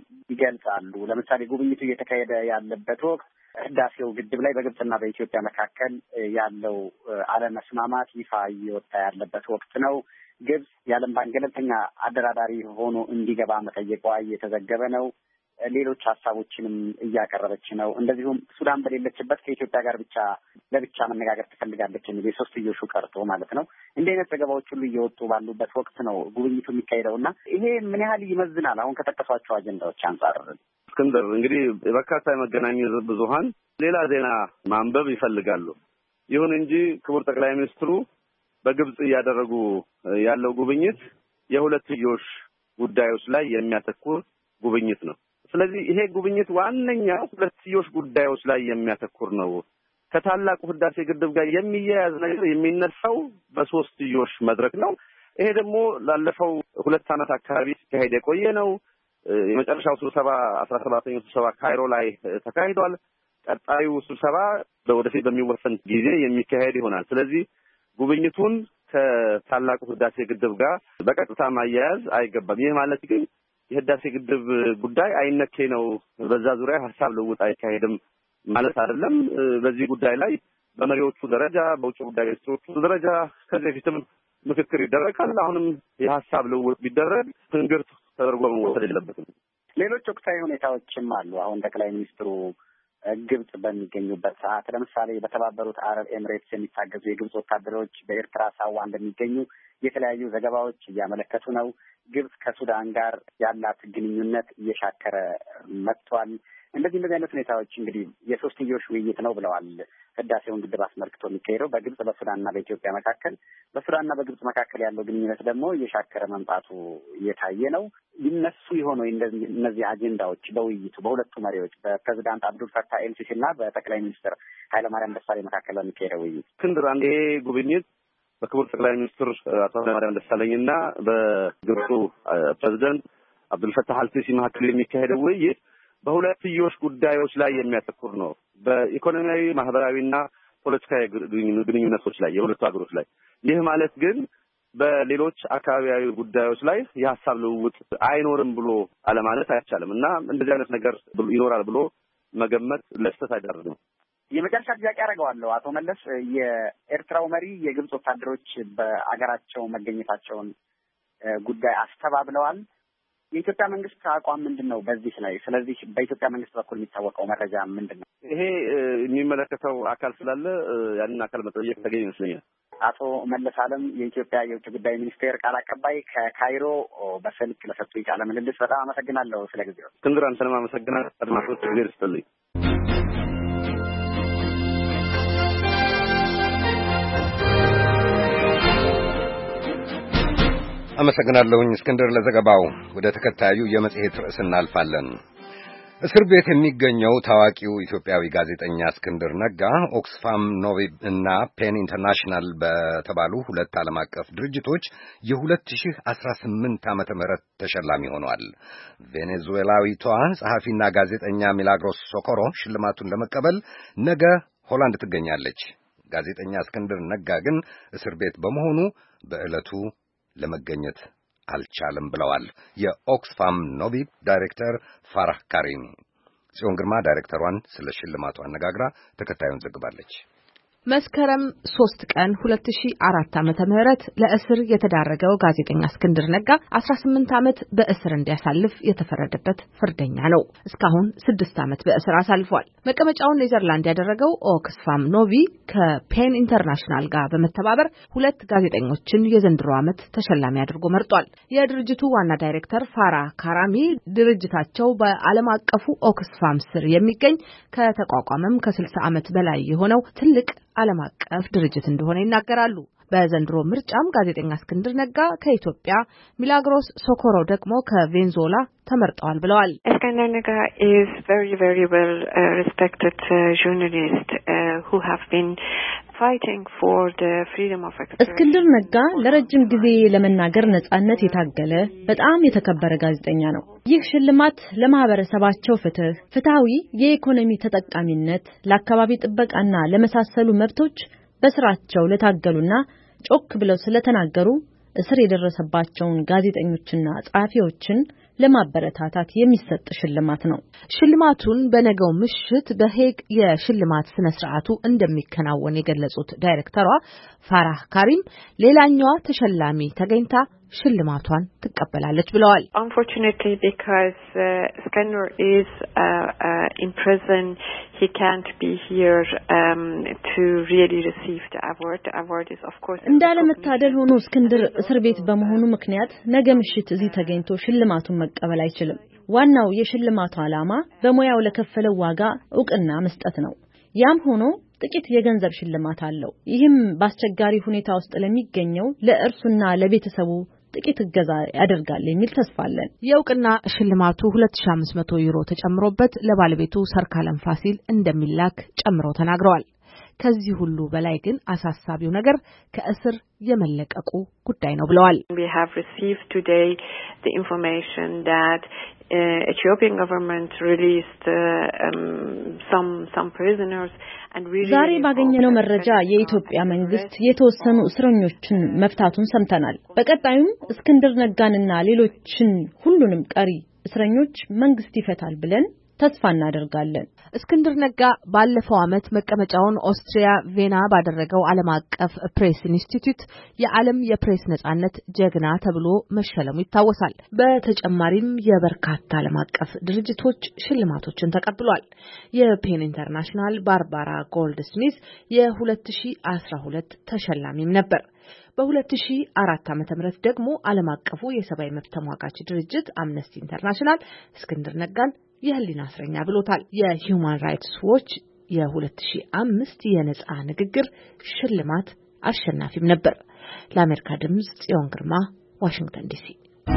ይገልጻሉ። ለምሳሌ ጉብኝቱ እየተካሄደ ያለበት ወቅት ህዳሴው ግድብ ላይ በግብጽና በኢትዮጵያ መካከል ያለው አለመስማማት ይፋ እየወጣ ያለበት ወቅት ነው። ግብጽ የዓለም ባንክ ገለልተኛ አደራዳሪ ሆኖ እንዲገባ መጠየቋ እየተዘገበ ነው። ሌሎች ሀሳቦችንም እያቀረበች ነው። እንደዚሁም ሱዳን በሌለችበት ከኢትዮጵያ ጋር ለብቻ መነጋገር ትፈልጋለች የሚል የሶስትዮሹ ቀርቶ ማለት ነው። እንዲህ አይነት ዘገባዎች ሁሉ እየወጡ ባሉበት ወቅት ነው ጉብኝቱ የሚካሄደው እና ይሄ ምን ያህል ይመዝናል አሁን ከጠቀሷቸው አጀንዳዎች አንጻር? እስክንድር፣ እንግዲህ በርካታ የመገናኛ ብዙኃን ሌላ ዜና ማንበብ ይፈልጋሉ። ይሁን እንጂ ክቡር ጠቅላይ ሚኒስትሩ በግብጽ እያደረጉ ያለው ጉብኝት የሁለትዮሽ ጉዳዮች ላይ የሚያተኩር ጉብኝት ነው። ስለዚህ ይሄ ጉብኝት ዋነኛው ሁለትዮሽ ጉዳዮች ላይ የሚያተኩር ነው። ከታላቁ ህዳሴ ግድብ ጋር የሚያያዝ ነገር የሚነሳው በሶስትዮሽ መድረክ ነው። ይሄ ደግሞ ላለፈው 2 ዓመት አካባቢ ሲካሄድ የቆየ ነው። የመጨረሻው ስብሰባ 17ኛው ስብሰባ ካይሮ ላይ ተካሂዷል። ቀጣዩ ስብሰባ ወደፊት በሚወሰን ጊዜ የሚካሄድ ይሆናል። ስለዚህ ጉብኝቱን ከታላቁ ህዳሴ ግድብ ጋር በቀጥታ ማያያዝ አይገባም። ይህ ማለት ግን የህዳሴ ግድብ ጉዳይ አይነኬ ነው፣ በዛ ዙሪያ ሀሳብ ልውውጥ አይካሄድም ማለት አይደለም። በዚህ ጉዳይ ላይ በመሪዎቹ ደረጃ፣ በውጭ ጉዳይ ሚኒስትሮቹ ደረጃ ከዚህ በፊትም ምክክር ይደረጋል። አሁንም የሀሳብ ልውውጥ ቢደረግ ትንግርት ተደርጎ መወሰድ የለበትም። ሌሎች ወቅታዊ ሁኔታዎችም አሉ። አሁን ጠቅላይ ሚኒስትሩ ግብጽ በሚገኙበት ሰዓት ለምሳሌ በተባበሩት አረብ ኤምሬትስ የሚታገዙ የግብጽ ወታደሮች በኤርትራ ሳዋ እንደሚገኙ የተለያዩ ዘገባዎች እያመለከቱ ነው። ግብጽ ከሱዳን ጋር ያላት ግንኙነት እየሻከረ መጥቷል። እንደዚህ አይነት ሁኔታዎች እንግዲህ የሶስትዮሽ ውይይት ነው ብለዋል። ህዳሴውን ግድብ አስመልክቶ የሚካሄደው በግብጽ በሱዳንና በኢትዮጵያ መካከል፣ በሱዳንና በግብጽ መካከል ያለው ግንኙነት ደግሞ እየሻከረ መምጣቱ እየታየ ነው። ይነሱ የሆኑ እነዚህ አጀንዳዎች በውይይቱ በሁለቱ መሪዎች በፕሬዚዳንት አብዱል ፈታህ ኤልሲሲ እና በጠቅላይ ሚኒስትር ኃይለማርያም ደሳለኝ መካከል በሚካሄደው ውይይት እስክንድር፣ አንዴ ጉብኝት በክቡር ጠቅላይ ሚኒስትር አቶ ኃይለማርያም ደሳለኝና በግብፁ ፕሬዚዳንት አብዱል ፈታህ ኤልሲሲ መካከል የሚካሄደው ውይይት በሁለትዮሽ ጉዳዮች ላይ የሚያተኩር ነው። በኢኮኖሚያዊ ማህበራዊና ፖለቲካዊ ግንኙነቶች ላይ የሁለቱ ሀገሮች ላይ። ይህ ማለት ግን በሌሎች አካባቢያዊ ጉዳዮች ላይ የሀሳብ ልውውጥ አይኖርም ብሎ አለማለት አይቻልም እና እንደዚህ አይነት ነገር ይኖራል ብሎ መገመት ለስተት አይደረግም። የመጨረሻ ጥያቄ አደርገዋለሁ። አቶ መለስ፣ የኤርትራው መሪ የግብጽ ወታደሮች በአገራቸው መገኘታቸውን ጉዳይ አስተባብለዋል። የኢትዮጵያ መንግስት አቋም ምንድን ነው በዚህ ላይ? ስለዚህ በኢትዮጵያ መንግስት በኩል የሚታወቀው መረጃ ምንድን ነው? ይሄ የሚመለከተው አካል ስላለ ያንን አካል መጠየቅ ተገኝ ይመስለኛል። አቶ መለስ አለም የኢትዮጵያ የውጭ ጉዳይ ሚኒስቴር ቃል አቀባይ ከካይሮ በስልክ ለሰጡኝ ቃለ ምልልስ በጣም አመሰግናለሁ። ስለ ጊዜው እስክንድር፣ አንተንም አመሰግናለሁ። አድማጮች ጊዜ ይስጥልኝ። አመሰግናለሁኝ እስክንድር ለዘገባው። ወደ ተከታዩ የመጽሔት ርዕስ እናልፋለን። እስር ቤት የሚገኘው ታዋቂው ኢትዮጵያዊ ጋዜጠኛ እስክንድር ነጋ ኦክስፋም ኖቪብ እና ፔን ኢንተርናሽናል በተባሉ 2 ዓለም አቀፍ ድርጅቶች የ2018 ዓመተ ምህረት ተሸላሚ ሆኗል። ቬኔዙዌላዊቷ ጸሐፊና ጋዜጠኛ ሚላግሮስ ሶኮሮ ሽልማቱን ለመቀበል ነገ ሆላንድ ትገኛለች። ጋዜጠኛ እስክንድር ነጋ ግን እስር ቤት በመሆኑ በዕለቱ ለመገኘት አልቻለም ብለዋል የኦክስፋም ኖቪብ ዳይሬክተር ፋራህ ካሪሚ። ጽዮን ግርማ ዳይሬክተሯን ስለ ሽልማቱ አነጋግራ ተከታዩን ዘግባለች። መስከረም 3 ቀን 2004 ዓመተ ምህረት ለእስር የተዳረገው ጋዜጠኛ እስክንድር ነጋ 18 ዓመት በእስር እንዲያሳልፍ የተፈረደበት ፍርደኛ ነው። እስካሁን 6 ዓመት በእስር አሳልፏል። መቀመጫውን ኔዘርላንድ ያደረገው ኦክስፋም ኖቪ ከፔን ኢንተርናሽናል ጋር በመተባበር 2 ጋዜጠኞችን የዘንድሮ ዓመት ተሸላሚ አድርጎ መርጧል። የድርጅቱ ዋና ዳይሬክተር ፋራ ካራሚ ድርጅታቸው በዓለም አቀፉ ኦክስፋም ስር የሚገኝ ከተቋቋመም ከ60 ዓመት በላይ የሆነው ትልቅ ዓለም አቀፍ ድርጅት እንደሆነ ይናገራሉ። በዘንድሮ ምርጫም ጋዜጠኛ እስክንድር ነጋ ከኢትዮጵያ፣ ሚላግሮስ ሶኮሮ ደግሞ ከቬንዙዌላ ተመርጠዋል ብለዋል። እስክንድር ነጋ is very well respected journalist who have been fighting for the freedom of expression. እስክንድር ነጋ ለረጅም ጊዜ ለመናገር ነጻነት የታገለ በጣም የተከበረ ጋዜጠኛ ነው። ይህ ሽልማት ለማህበረሰባቸው ፍትሃዊ የኢኮኖሚ ተጠቃሚነት፣ ለአካባቢ ጥበቃና ለመሳሰሉ መብቶች በስራቸው ለታገሉና ጮክ ብለው ስለተናገሩ እስር የደረሰባቸውን ጋዜጠኞችና ጸሐፊዎችን ለማበረታታት የሚሰጥ ሽልማት ነው። ሽልማቱን በነገው ምሽት በሄግ የሽልማት ስነ ስርዓቱ እንደሚከናወን የገለጹት ዳይሬክተሯ ፋራህ ካሪም ሌላኛዋ ተሸላሚ ተገኝታ ሽልማቷን ትቀበላለች ብለዋል። Unfortunately, because Skandar is in prison, he can't be here to really receive the award. The award is of course እንዳለመታደል ሆኖ እስክንድር እስር ቤት በመሆኑ ምክንያት ነገ ምሽት እዚህ ተገኝቶ ሽልማቱን መቀበል አይችልም። ዋናው የሽልማቱ ዓላማ በሙያው ለከፈለው ዋጋ ዕውቅና መስጠት ነው። ያም ሆኖ ጥቂት የገንዘብ ሽልማት አለው። ይህም በአስቸጋሪ ሁኔታ ውስጥ ለሚገኘው ለእርሱና ለቤተሰቡ ጥቂት እገዛ ያደርጋል የሚል ተስፋ አለን። የዕውቅና ሽልማቱ 2500 ዩሮ ተጨምሮበት ለባለቤቱ ሰርካለም ፋሲል እንደሚላክ ጨምረው ተናግረዋል። ከዚህ ሁሉ በላይ ግን አሳሳቢው ነገር ከእስር የመለቀቁ ጉዳይ ነው ብለዋል። We have received today the information that Ethiopian government released some prisoners and really ዛሬ ባገኘነው መረጃ የኢትዮጵያ መንግስት የተወሰኑ እስረኞችን መፍታቱን ሰምተናል። በቀጣዩም እስክንድር ነጋንና ሌሎችን ሁሉንም ቀሪ እስረኞች መንግስት ይፈታል ብለን ተስፋ እናደርጋለን። እስክንድር ነጋ ባለፈው ዓመት መቀመጫውን ኦስትሪያ ቬና ባደረገው ዓለም አቀፍ ፕሬስ ኢንስቲትዩት የዓለም የፕሬስ ነጻነት ጀግና ተብሎ መሸለሙ ይታወሳል። በተጨማሪም የበርካታ ዓለም አቀፍ ድርጅቶች ሽልማቶችን ተቀብሏል። የፔን ኢንተርናሽናል ባርባራ ጎልድስሚዝ የ2012 ተሸላሚም ነበር። በ2004 ዓ.ም ደግሞ ዓለም አቀፉ የሰብአዊ መብት ተሟጋች ድርጅት አምነስቲ ኢንተርናሽናል እስክንድር ነጋን የህሊና እስረኛ ብሎታል። የሂውማን ራይትስ ዎች የ2005 የነጻ ንግግር ሽልማት አሸናፊም ነበር። ለአሜሪካ ድምጽ ጽዮን ግርማ ዋሽንግተን ዲሲ።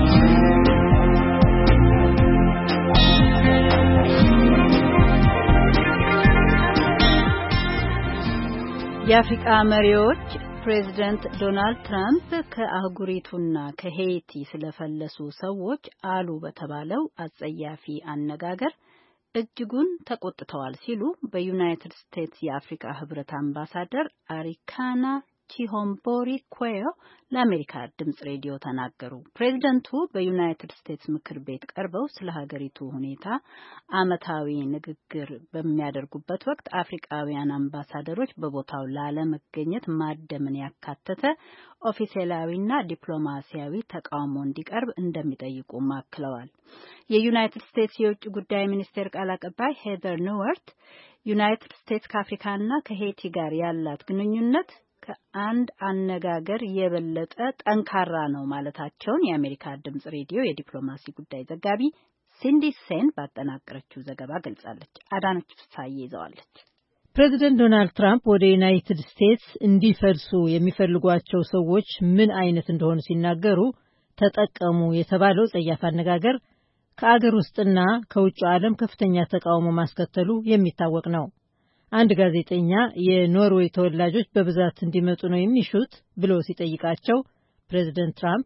የአፍሪካ መሪዎች ፕሬዚደንት ዶናልድ ትራምፕ ከአህጉሪቱና ከሄይቲ ስለፈለሱ ሰዎች አሉ በተባለው አጸያፊ አነጋገር እጅጉን ተቆጥተዋል ሲሉ በዩናይትድ ስቴትስ የአፍሪካ ህብረት አምባሳደር አሪካና ቺሆምቦሪ ኮዮ ለአሜሪካ ድምጽ ሬዲዮ ተናገሩ። ፕሬዚደንቱ በዩናይትድ ስቴትስ ምክር ቤት ቀርበው ስለ ሀገሪቱ ሁኔታ ዓመታዊ ንግግር በሚያደርጉበት ወቅት አፍሪካውያን አምባሳደሮች በቦታው ላለመገኘት ማደምን ያካተተ ኦፊሴላዊና ዲፕሎማሲያዊ ተቃውሞ እንዲቀርብ እንደሚጠይቁ አክለዋል። የዩናይትድ ስቴትስ የውጭ ጉዳይ ሚኒስቴር ቃል አቀባይ ሄዘር ኒውወርት ዩናይትድ ስቴትስ ከአፍሪካና ከሄይቲ ጋር ያላት ግንኙነት ከአንድ አነጋገር የበለጠ ጠንካራ ነው ማለታቸውን የአሜሪካ ድምጽ ሬዲዮ የዲፕሎማሲ ጉዳይ ዘጋቢ ሲንዲ ሴን ባጠናቀረችው ዘገባ ገልጻለች። አዳነች ፍሳዬ ይዘዋለች። ፕሬዚደንት ዶናልድ ትራምፕ ወደ ዩናይትድ ስቴትስ እንዲፈልሱ የሚፈልጓቸው ሰዎች ምን አይነት እንደሆኑ ሲናገሩ ተጠቀሙ የተባለው ጸያፍ አነጋገር ከአገር ውስጥና ከውጭ ዓለም ከፍተኛ ተቃውሞ ማስከተሉ የሚታወቅ ነው። አንድ ጋዜጠኛ የኖርዌይ ተወላጆች በብዛት እንዲመጡ ነው የሚሹት ብሎ ሲጠይቃቸው ፕሬዚደንት ትራምፕ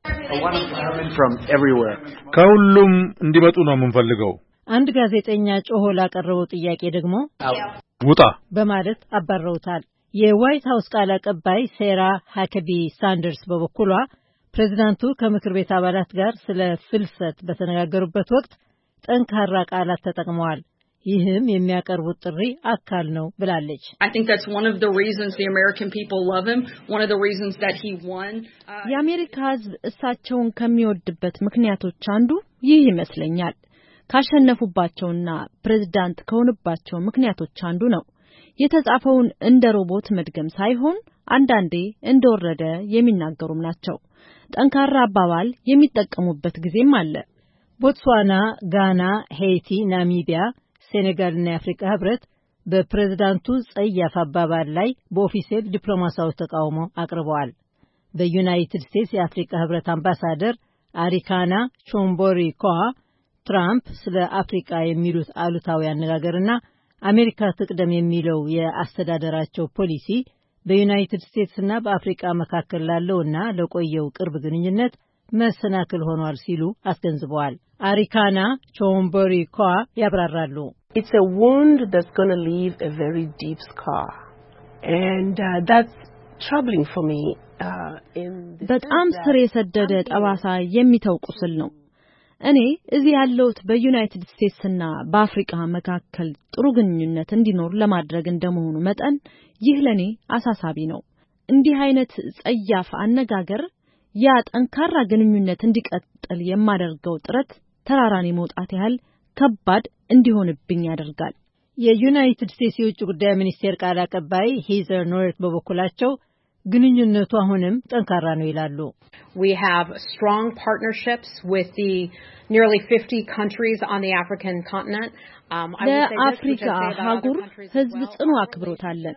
ከሁሉም እንዲመጡ ነው የምንፈልገው። አንድ ጋዜጠኛ ጮሆ ላቀረበው ጥያቄ ደግሞ ውጣ በማለት አባረውታል። የዋይት ሃውስ ቃል አቀባይ ሴራ ሃከቢ ሳንደርስ በበኩሏ ፕሬዚዳንቱ ከምክር ቤት አባላት ጋር ስለ ፍልሰት በተነጋገሩበት ወቅት ጠንካራ ቃላት ተጠቅመዋል። ይህም የሚያቀርቡት ጥሪ አካል ነው ብላለች። I think that's one of the reasons the American people love him, one of the reasons that he won. የአሜሪካ ሕዝብ እሳቸውን ከሚወድበት ምክንያቶች አንዱ ይህ ይመስለኛል። ካሸነፉባቸውና ፕሬዝዳንት ከሆኑባቸው ምክንያቶች አንዱ ነው። የተጻፈውን እንደ ሮቦት መድገም ሳይሆን አንዳንዴ እንደወረደ የሚናገሩም ናቸው። ጠንካራ አባባል የሚጠቀሙበት ጊዜም አለ። ቦትስዋና፣ ጋና፣ ሄይቲ፣ ናሚቢያ፣ ሴኔጋልና የአፍሪካ ህብረት በፕሬዝዳንቱ ጸያፍ አባባል ላይ በኦፊሴል ዲፕሎማሲያዊ ተቃውሞ አቅርበዋል። በዩናይትድ ስቴትስ የአፍሪካ ህብረት አምባሳደር አሪካና ቾምቦሪ ኮዋ ትራምፕ ስለ አፍሪካ የሚሉት አሉታዊ አነጋገርና አሜሪካ ትቅደም የሚለው የአስተዳደራቸው ፖሊሲ በዩናይትድ ስቴትስና በአፍሪካ መካከል ላለውና ለቆየው ቅርብ ግንኙነት መሰናክል ሆኗል ሲሉ አስገንዝበዋል። አሪካና ቾምቦሪ ኮዋ ያብራራሉ። It's a wound that's going to leave a very deep scar. And that's troubling for me. በጣም ስር የሰደደ ጠባሳ የሚተው ቁስል ነው። እኔ እዚህ ያለሁት በዩናይትድ ስቴትስና በአፍሪካ መካከል ጥሩ ግንኙነት እንዲኖር ለማድረግ እንደመሆኑ መጠን ይህ ለኔ አሳሳቢ ነው። እንዲህ አይነት ጸያፍ አነጋገር ያ ጠንካራ ግንኙነት እንዲቀጥል የማደርገው ጥረት ተራራን የመውጣት ያህል ከባድ እንዲሆንብኝ ያደርጋል። የዩናይትድ ስቴትስ የውጭ ጉዳይ ሚኒስቴር ቃል አቀባይ ሂዘር ኖርት በበኩላቸው ግንኙነቱ አሁንም ጠንካራ ነው ይላሉ። We have strong partnerships with the nearly 50 countries on the African continent. ለአፍሪካ አህጉር ህዝብ ጽኑ አክብሮት አለን።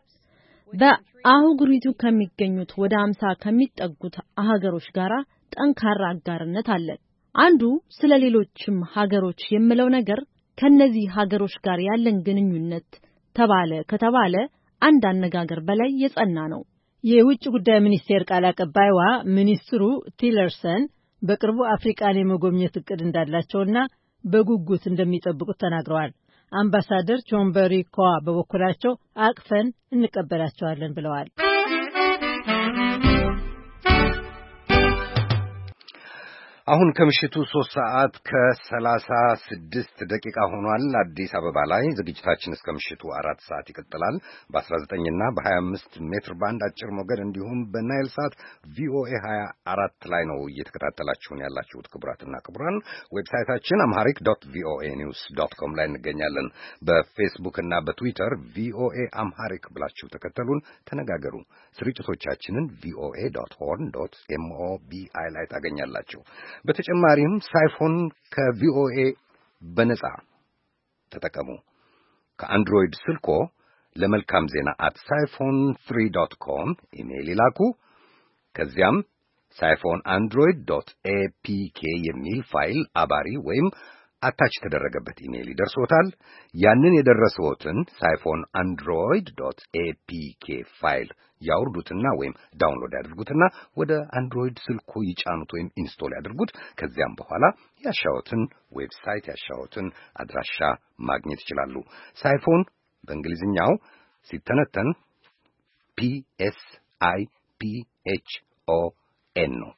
በአህጉሪቱ ከሚገኙት ወደ 50 ከሚጠጉት ሀገሮች ጋራ ጠንካራ አጋርነት አለን። አንዱ ስለ ሌሎችም ሀገሮች የምለው ነገር ከነዚህ ሀገሮች ጋር ያለን ግንኙነት ከተባለ አንድ አነጋገር በላይ የጸና ነው። የውጭ ጉዳይ ሚኒስቴር ቃል አቀባይዋ ሚኒስትሩ ቲለርሰን በቅርቡ አፍሪካን የመጎብኘት እቅድ እንዳላቸውና በጉጉት እንደሚጠብቁት ተናግረዋል። አምባሳደር ቾምበሪ ኮዋ በበኩላቸው አቅፈን እንቀበላቸዋለን ብለዋል። አሁን ከምሽቱ 3:36 ደቂቃ ሆኗል። አዲስ አበባ ላይ ዝግጅታችን እስከ ምሽቱ 4 ሰዓት ይቀጥላል። በ19 እና በ25 ሜትር ባንድ አጭር ሞገድ እንዲሁም በናይል ሳት ቪኦኤ 24 ላይ ነው እየተከታተላችሁን ያላችሁት። ክቡራትና ክቡራን ዌብሳይታችን amharic.voanews.com ላይ እንገኛለን። በፌስቡክ እና በትዊተር ቪኦኤ አምሃሪክ ብላችሁ ተከተሉን፣ ተነጋገሩ። ስርጭቶቻችንን voa.horn.mobi ላይ ታገኛላችሁ። በተጨማሪም ሳይፎን ከቪኦኤ በነጻ ተጠቀሙ። ከአንድሮይድ ስልኮ ለመልካም ዜና @siphon3.com ኢሜይል ይላኩ። ከዚያም siphonandroid.apk የሚል ፋይል አባሪ ወይም አታች ተደረገበት ኢሜይል ይደርሶታል። ያንን የደረሰዎትን siphonandroid.apk ፋይል ያውርዱትና ወይም ዳውንሎድ ያድርጉትና ወደ አንድሮይድ ስልኩ ይጫኑት ወይም ኢንስቶል ያድርጉት። ከዚያም በኋላ ያሻዎትን ዌብሳይት ያሻዎትን አድራሻ ማግኘት ይችላሉ። ሳይፎን በእንግሊዝኛው ሲተነተን PSIPHON ነው።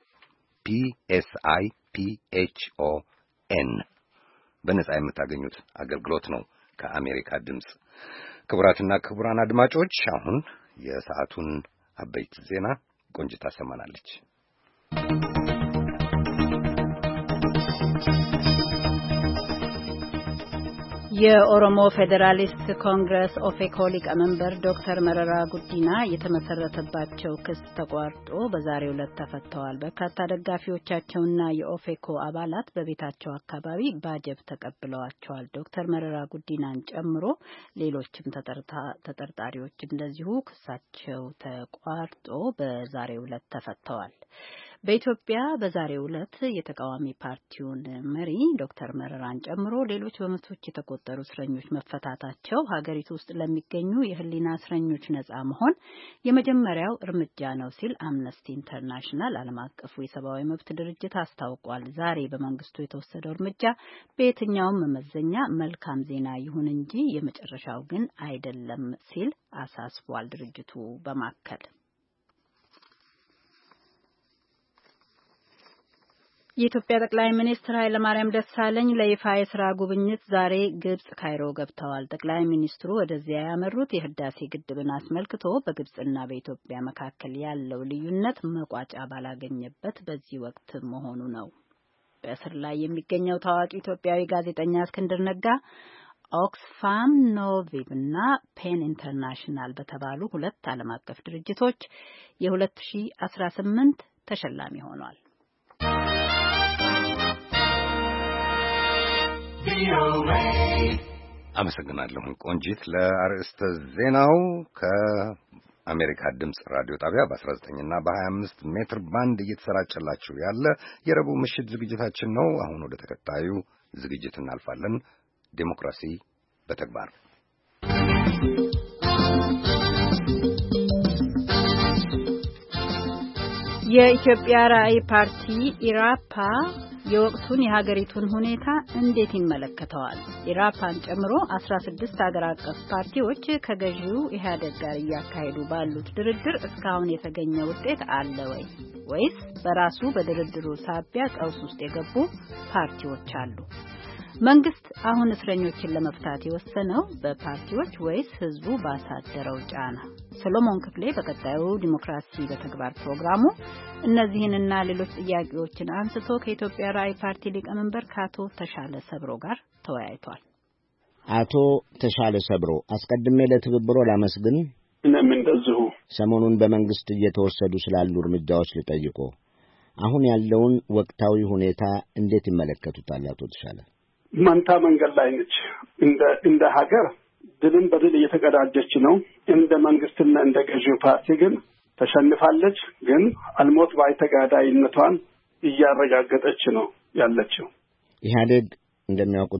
PSIPHON በነጻ የምታገኙት አገልግሎት ነው ከአሜሪካ ድምጽ። ክቡራትና ክቡራን አድማጮች አሁን የሰዓቱን አበይት ዜና ቆንጅት ታሰማናለች። የኦሮሞ ፌዴራሊስት ኮንግረስ ኦፌኮ ሊቀመንበር ዶክተር መረራ ጉዲና የተመሰረተባቸው ክስ ተቋርጦ በዛሬው ዕለት ተፈተዋል። በርካታ ደጋፊዎቻቸውና የኦፌኮ አባላት በቤታቸው አካባቢ ባጀብ ተቀብለዋቸዋል። ዶክተር መረራ ጉዲናን ጨምሮ ሌሎችም ተጠርጣሪዎች እንደዚሁ ክሳቸው ተቋርጦ በዛሬው ዕለት ተፈተዋል። በኢትዮጵያ በዛሬው ዕለት የተቃዋሚ ፓርቲውን መሪ ዶክተር መረራን ጨምሮ ሌሎች በመቶዎች የተቆጠሩ እስረኞች መፈታታቸው ሀገሪቱ ውስጥ ለሚገኙ የሕሊና እስረኞች ነጻ መሆን የመጀመሪያው እርምጃ ነው ሲል አምነስቲ ኢንተርናሽናል ዓለም አቀፉ የሰብአዊ መብት ድርጅት አስታውቋል። ዛሬ በመንግስቱ የተወሰደው እርምጃ በየትኛውም መመዘኛ መልካም ዜና ይሁን እንጂ የመጨረሻው ግን አይደለም ሲል አሳስቧል። ድርጅቱ በማከል የኢትዮጵያ ጠቅላይ ሚኒስትር ኃይለማርያም ደሳለኝ ለይፋ የስራ ጉብኝት ዛሬ ግብጽ ካይሮ ገብተዋል። ጠቅላይ ሚኒስትሩ ወደዚያ ያመሩት የህዳሴ ግድብን አስመልክቶ በግብጽና በኢትዮጵያ መካከል ያለው ልዩነት መቋጫ ባላገኘበት በዚህ ወቅት መሆኑ ነው። በእስር ላይ የሚገኘው ታዋቂ ኢትዮጵያዊ ጋዜጠኛ እስክንድር ነጋ ኦክስፋም ኖቪቭ እና ፔን ኢንተርናሽናል በተባሉ ሁለት ዓለም አቀፍ ድርጅቶች የ2018 ተሸላሚ ሆኗል። አመሰግናለሁ ቆንጂት። ለአርዕስተ ዜናው ከአሜሪካ ድምጽ ራዲዮ ጣቢያ በ19 እና በ25 ሜትር ባንድ እየተሰራጨላችሁ ያለ የረቡዕ ምሽት ዝግጅታችን ነው። አሁን ወደ ተከታዩ ዝግጅት እናልፋለን። ዴሞክራሲ በተግባር የኢትዮጵያ ራዕይ ፓርቲ ኢራፓ የወቅቱን የሀገሪቱን ሁኔታ እንዴት ይመለከተዋል? ኢራፓን ጨምሮ 16 ሀገር አቀፍ ፓርቲዎች ከገዢው ኢህአዴግ ጋር እያካሄዱ ባሉት ድርድር እስካሁን የተገኘ ውጤት አለ ወይ? ወይስ በራሱ በድርድሩ ሳቢያ ቀውስ ውስጥ የገቡ ፓርቲዎች አሉ? መንግስት አሁን እስረኞችን ለመፍታት የወሰነው በፓርቲዎች ወይስ ህዝቡ ባሳደረው ጫና? ሰሎሞን ክፍሌ በቀጣዩ ዲሞክራሲ በተግባር ፕሮግራሙ እነዚህንና ሌሎች ጥያቄዎችን አንስቶ ከኢትዮጵያ ራዕይ ፓርቲ ሊቀመንበር ከአቶ ተሻለ ሰብሮ ጋር ተወያይቷል። አቶ ተሻለ ሰብሮ፣ አስቀድሜ ለትብብሮ ላመስግን። እኔም እንደዚሁ ሰሞኑን በመንግስት እየተወሰዱ ስላሉ እርምጃዎች ልጠይቆ። አሁን ያለውን ወቅታዊ ሁኔታ እንዴት ይመለከቱታል አቶ ተሻለ? መንታ መንገድ ላይ ነች። እንደ ሀገር ድልን በድል እየተቀዳጀች ነው። እንደ መንግስትና እንደ ገዢው ፓርቲ ግን ተሸንፋለች። ግን አልሞት ባይ ተጋዳይነቷን እያረጋገጠች ነው ያለችው። ኢህአዴግ እንደሚያውቁት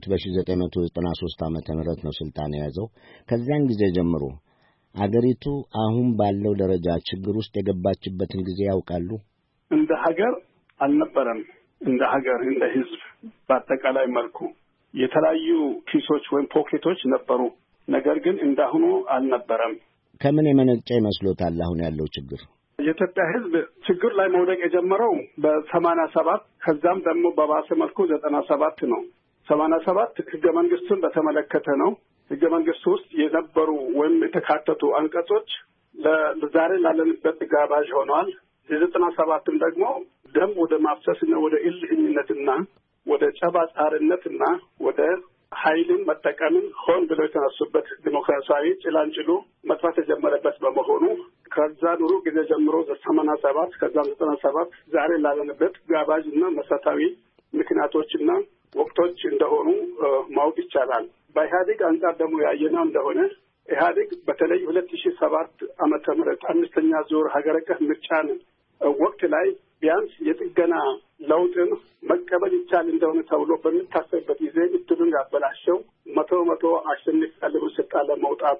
በ1993 ዓመተ ምህረት ነው ስልጣን የያዘው። ከዚያን ጊዜ ጀምሮ አገሪቱ አሁን ባለው ደረጃ ችግር ውስጥ የገባችበትን ጊዜ ያውቃሉ? እንደ ሀገር አልነበረም። እንደ ሀገር እንደ ህዝብ በአጠቃላይ መልኩ የተለያዩ ኪሶች ወይም ፖኬቶች ነበሩ። ነገር ግን እንዳሁኑ አልነበረም። ከምን የመነጨ ይመስሎታል አሁን ያለው ችግር? የኢትዮጵያ ህዝብ ችግር ላይ መውደቅ የጀመረው በ87 ከዛም ደግሞ በባሰ መልኩ 97 ነው። 87 ህገ መንግስቱን በተመለከተ ነው። ህገ መንግስቱ ውስጥ የነበሩ ወይም የተካተቱ አንቀጾች ለዛሬ ላለንበት ጋባዥ ሆነዋል። የ97ም ደግሞ ደም ወደ ማፍሰስና ወደ እልህኝነትና ወደ ጨባጫሪነትና ወደ ኃይልን መጠቀምን ሆን ብለው የተነሱበት ዲሞክራሲያዊ ጭላንጭሉ መጥፋት የጀመረበት በመሆኑ ከዛ ኑሩ ጊዜ ጀምሮ 87 ከዛም 97 ዛሬ ላለንበት ጋባዥና መሰረታዊ ምክንያቶችና ወቅቶች እንደሆኑ ማወቅ ይቻላል። በኢህአዴግ አንጻር ደግሞ ያየነው እንደሆነ ኢህአዴግ በተለይ 2007 ዓመተ ምህረት 5ኛ ዙር ሀገር አቀፍ ምርጫን ወቅት ላይ ቢያንስ የጥገና ለውጥን መቀበል ይቻል እንደሆነ ተብሎ በሚታሰብበት ጊዜ እድሉን ያበላሸው 100% አሸንፊያለሁ ስልጣን ለመውጣቱ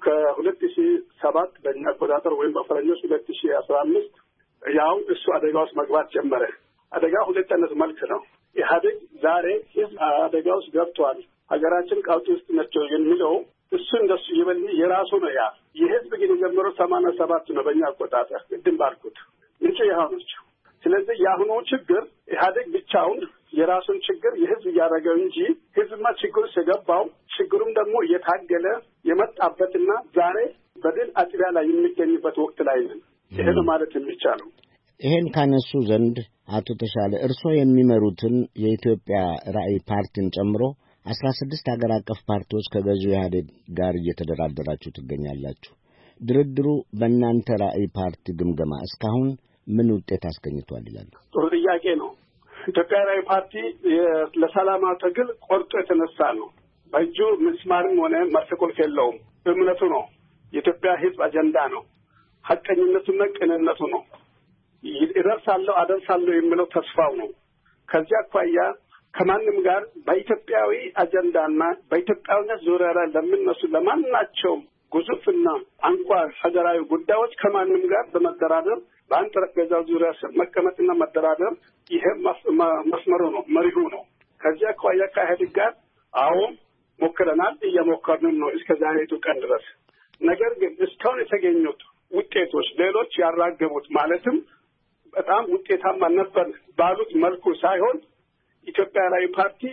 ከ2007 በእኛ አቆጣጠር ወይም በፈረንጆች 2015 ያው እሱ አደጋ ውስጥ መግባት ጀመረ። አደጋ ሁለት አይነት መልክ ነው። ኢህአዴግ ዛሬ ህዝብ አደጋ ውስጥ ገብቷል፣ ሀገራችን ቀውጢ ውስጥ ነች የሚለው እሱ እንደሱ ይበል የራሱ ነው። ያ የህዝብ ግን የጀመረው 87 ነው በእኛ አቆጣጠር ቅድም ባልኩት እንጂ ያሁኑ። ስለዚህ የአሁኑ ችግር ኢህአዴግ ብቻውን የራሱን ችግር የህዝብ እያደረገው እንጂ ህዝብማ ችግሩ ሲገባው ችግሩም ደግሞ እየታገለ የመጣበትና ዛሬ በድል አጥቢያ ላይ የሚገኝበት ወቅት ላይ ነን። ይሄ ነው ማለት የሚቻለው። ይሄን ካነሱ ዘንድ አቶ ተሻለ እርስዎ የሚመሩትን የኢትዮጵያ ራዕይ ፓርቲን ጨምሮ 16 ሀገር አቀፍ ፓርቲዎች ከገዢው ኢህአዴግ ጋር እየተደራደራችሁ ትገኛላችሁ። ድርድሩ በእናንተ ራዕይ ፓርቲ ግምገማ እስካሁን ምን ውጤት አስገኝቷል ይላሉ? ጥሩ ጥያቄ ነው። ኢትዮጵያ ራዕይ ፓርቲ ለሰላማዊ ትግል ቆርጦ የተነሳ ነው። በእጁ ምስማርም ሆነ መርፌ ቁልፍ የለውም። እምነቱ ነው። የኢትዮጵያ ህዝብ አጀንዳ ነው። ሐቀኝነቱና ቅንነቱ ነው። ይደርሳለሁ አደርሳለሁ የሚለው ተስፋው ነው። ከዚያ አኳያ ከማንም ጋር በኢትዮጵያዊ አጀንዳና በኢትዮጵያዊነት ዙሪያ ላይ ለሚነሱ ለማናቸውም ግዙፍና አንኳር ሀገራዊ ጉዳዮች ከማንም ጋር በመደራደር በአንድ ጠረጴዛ ዙሪያ መቀመጥና መደራደር ይሄ መስመሩ ነው፣ መሪሁ ነው። ከዚያ አኳያ ከኢህአዴግ ጋር አሁን ሞክረናል፣ እየሞከርን ነው እስከ ዛሬቱ ቀን ድረስ። ነገር ግን እስካሁን የተገኙት ውጤቶች ሌሎች ያራገቡት ማለትም በጣም ውጤታማ ነበር ባሉት መልኩ ሳይሆን ኢትዮጵያ ራዕይ ፓርቲ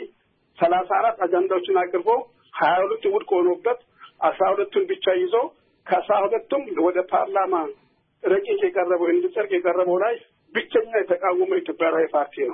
34 አጀንዳዎችን አቅርቦ 22 ውድቅ ሆኖበት 12ቱን ብቻ ይዞ ከ12ቱም ወደ ፓርላማ ረቂቅ የቀረበው እንዲጸድቅ የቀረበው ላይ ብቸኛ የተቃወመው ኢትዮጵያ ራዕይ ፓርቲ ነው።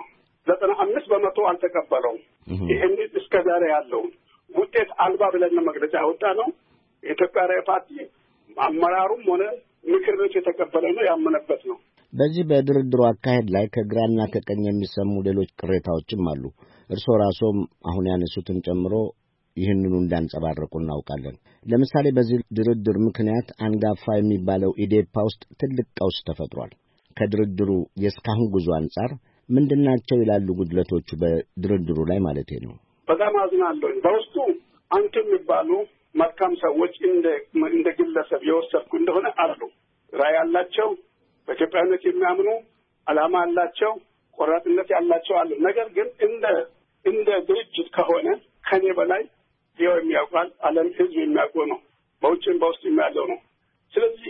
95% አልተቀበለውም። ይሄን እስከዛሬ ያለው ውጤት አልባ ብለን መግለጫ ያወጣ ነው። የኢትዮጵያ ራዕይ ፓርቲ አመራሩም ሆነ ምክር ቤቱ የተቀበለ ነው፣ ያመነበት ነው። በዚህ በድርድሩ አካሄድ ላይ ከግራና ከቀኝ የሚሰሙ ሌሎች ቅሬታዎችም አሉ። እርስዎ ራስዎም አሁን ያነሱትን ጨምሮ ይህንኑ እንዳንጸባረቁ እናውቃለን። ለምሳሌ በዚህ ድርድር ምክንያት አንጋፋ የሚባለው ኢዴፓ ውስጥ ትልቅ ቀውስ ተፈጥሯል። ከድርድሩ የእስካሁን ጉዞ አንጻር ምንድናቸው ይላሉ ጉድለቶቹ በድርድሩ ላይ ማለት ነው? በጣም አዝናለሁ። በውስጡ አንተ የሚባሉ መልካም ሰዎች እንደ ግለሰብ የወሰድኩ እንደሆነ አሉ። ራዕይ ያላቸው፣ በኢትዮጵያነት የሚያምኑ፣ ዓላማ ያላቸው፣ ቆራጥነት ያላቸው አሉ። ነገር ግን እንደ ድርጅት ከሆነ ከኔ በላይ ይኸው የሚያውቃል ዓለም ሕዝብ የሚያውቀው ነው። በውጭም በውስጥ የሚያለው ነው። ስለዚህ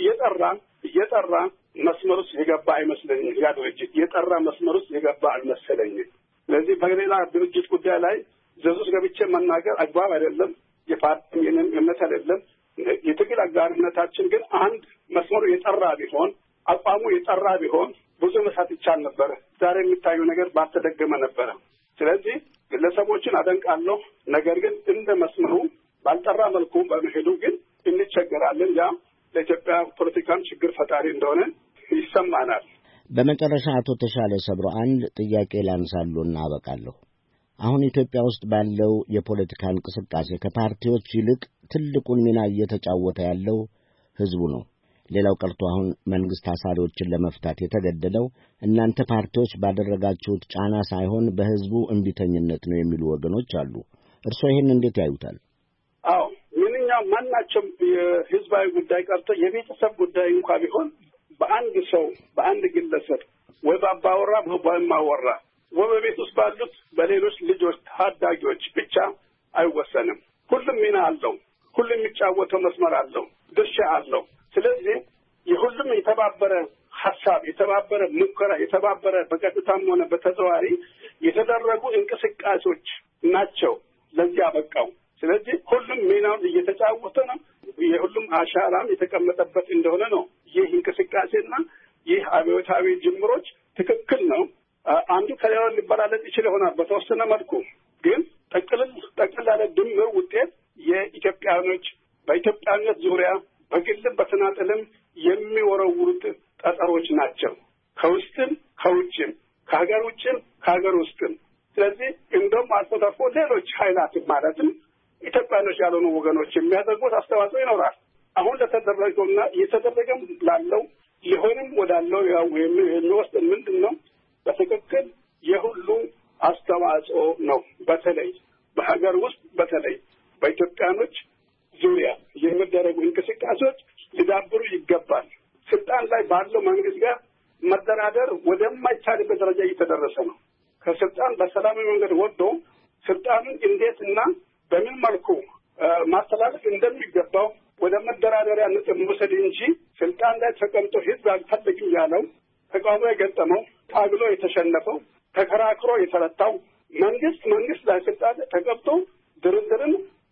የጠራ መስመር ውስጥ የገባ አይመስለኝም። ያ ድርጅት የጠራ መስመር ውስጥ የገባ አልመሰለኝም። ስለዚህ በሌላ ድርጅት ጉዳይ ላይ ዘዙስ ገብቼ መናገር አግባብ አይደለም። የፓርቲ የኔም እምነት አይደለም። የትግል አጋርነታችን ግን አንድ መስመሩ የጠራ ቢሆን፣ አቋሙ የጠራ ቢሆን ብዙ መስራት ይቻል ነበረ። ዛሬ የሚታየው ነገር ባልተደገመ ነበረ። ስለዚህ ግለሰቦችን አደንቃለሁ። ነገር ግን እንደ መስመሩ ባልጠራ መልኩ በመሄዱ ግን እንቸገራለን። ያ ለኢትዮጵያ ፖለቲካም ችግር ፈጣሪ እንደሆነ ይሰማናል። በመጨረሻ አቶ ተሻለ ሰብሮ አንድ ጥያቄ ላንሳሉና አበቃለሁ። አሁን ኢትዮጵያ ውስጥ ባለው የፖለቲካ እንቅስቃሴ ከፓርቲዎች ይልቅ ትልቁን ሚና እየተጫወተ ያለው ሕዝቡ ነው። ሌላው ቀርቶ አሁን መንግስት አሳሪዎችን ለመፍታት የተገደደው እናንተ ፓርቲዎች ባደረጋችሁት ጫና ሳይሆን በሕዝቡ እንቢተኝነት ነው የሚሉ ወገኖች አሉ። እርስዎ ይህን እንዴት ያዩታል? አዎ ማናቸውም የህዝባዊ ጉዳይ ቀርቶ የቤተሰብ ጉዳይ እንኳ ቢሆን በአንድ ሰው በአንድ ግለሰብ ወይ በአባወራ በማወራ ወይ በቤት ውስጥ ባሉት በሌሎች ልጆች ታዳጊዎች ብቻ አይወሰንም። ሁሉም ሚና አለው። ሁሉም የሚጫወተው መስመር አለው፣ ድርሻ አለው። ስለዚህ የሁሉም የተባበረ ሀሳብ፣ የተባበረ ሙከራ፣ የተባበረ በቀጥታም ሆነ በተዘዋዋሪ የተደረጉ እንቅስቃሴዎች ናቸው ለዚህ ያበቃው። ስለዚህ ሁሉም ሚናውን እየተጫወተ ነው። የሁሉም አሻራም የተቀመጠበት እንደሆነ ነው። ይህ እንቅስቃሴና ይህ አብዮታዊ ጅምሮች ትክክል ነው። አንዱ ከሌላው ሊበላለጥ ይችል ይሆናል በተወሰነ መልኩ፣ ግን ጠቅል ያለ ድምር ውጤት የኢትዮጵያኖች በኢትዮጵያነት ዙሪያ በግልም በተናጠልም የሚወረውሩት ጠጠሮች ናቸው፣ ከውስጥም ከውጭም፣ ከሀገር ውጭም ከሀገር ውስጥም። ስለዚህ እንደውም አልፎ ተርፎ ሌሎች ኃይላትም ማለትም ኢትዮጵያኖች ያልሆኑ ወገኖች የሚያደርጉት አስተዋጽኦ ይኖራል። አሁን ለተደረገውና እየተደረገም ላለው ሊሆንም ወዳለው የሚወስድ ምንድን ነው? በትክክል የሁሉ አስተዋጽኦ ነው። በተለይ በሀገር ውስጥ በተለይ በኢትዮጵያኖች ዙሪያ የሚደረጉ እንቅስቃሴዎች ሊዳብሩ ይገባል። ስልጣን ላይ ባለው መንግስት ጋር መደራደር ወደማይቻልበት ደረጃ እየተደረሰ ነው። ከስልጣን በሰላማዊ መንገድ ወጥቶ ስልጣኑን እንዴትና በምን መልኩ ማስተላለፍ እንደሚገባው ወደ መደራደሪያ ነጥብ መውሰድ እንጂ ስልጣን ላይ ተቀምጦ ህዝብ አልፈልግም ያለው ተቃውሞ የገጠመው ታግሎ የተሸነፈው ተከራክሮ የተረታው መንግስት ላይ ስልጣን ተቀምጦ ድርድርን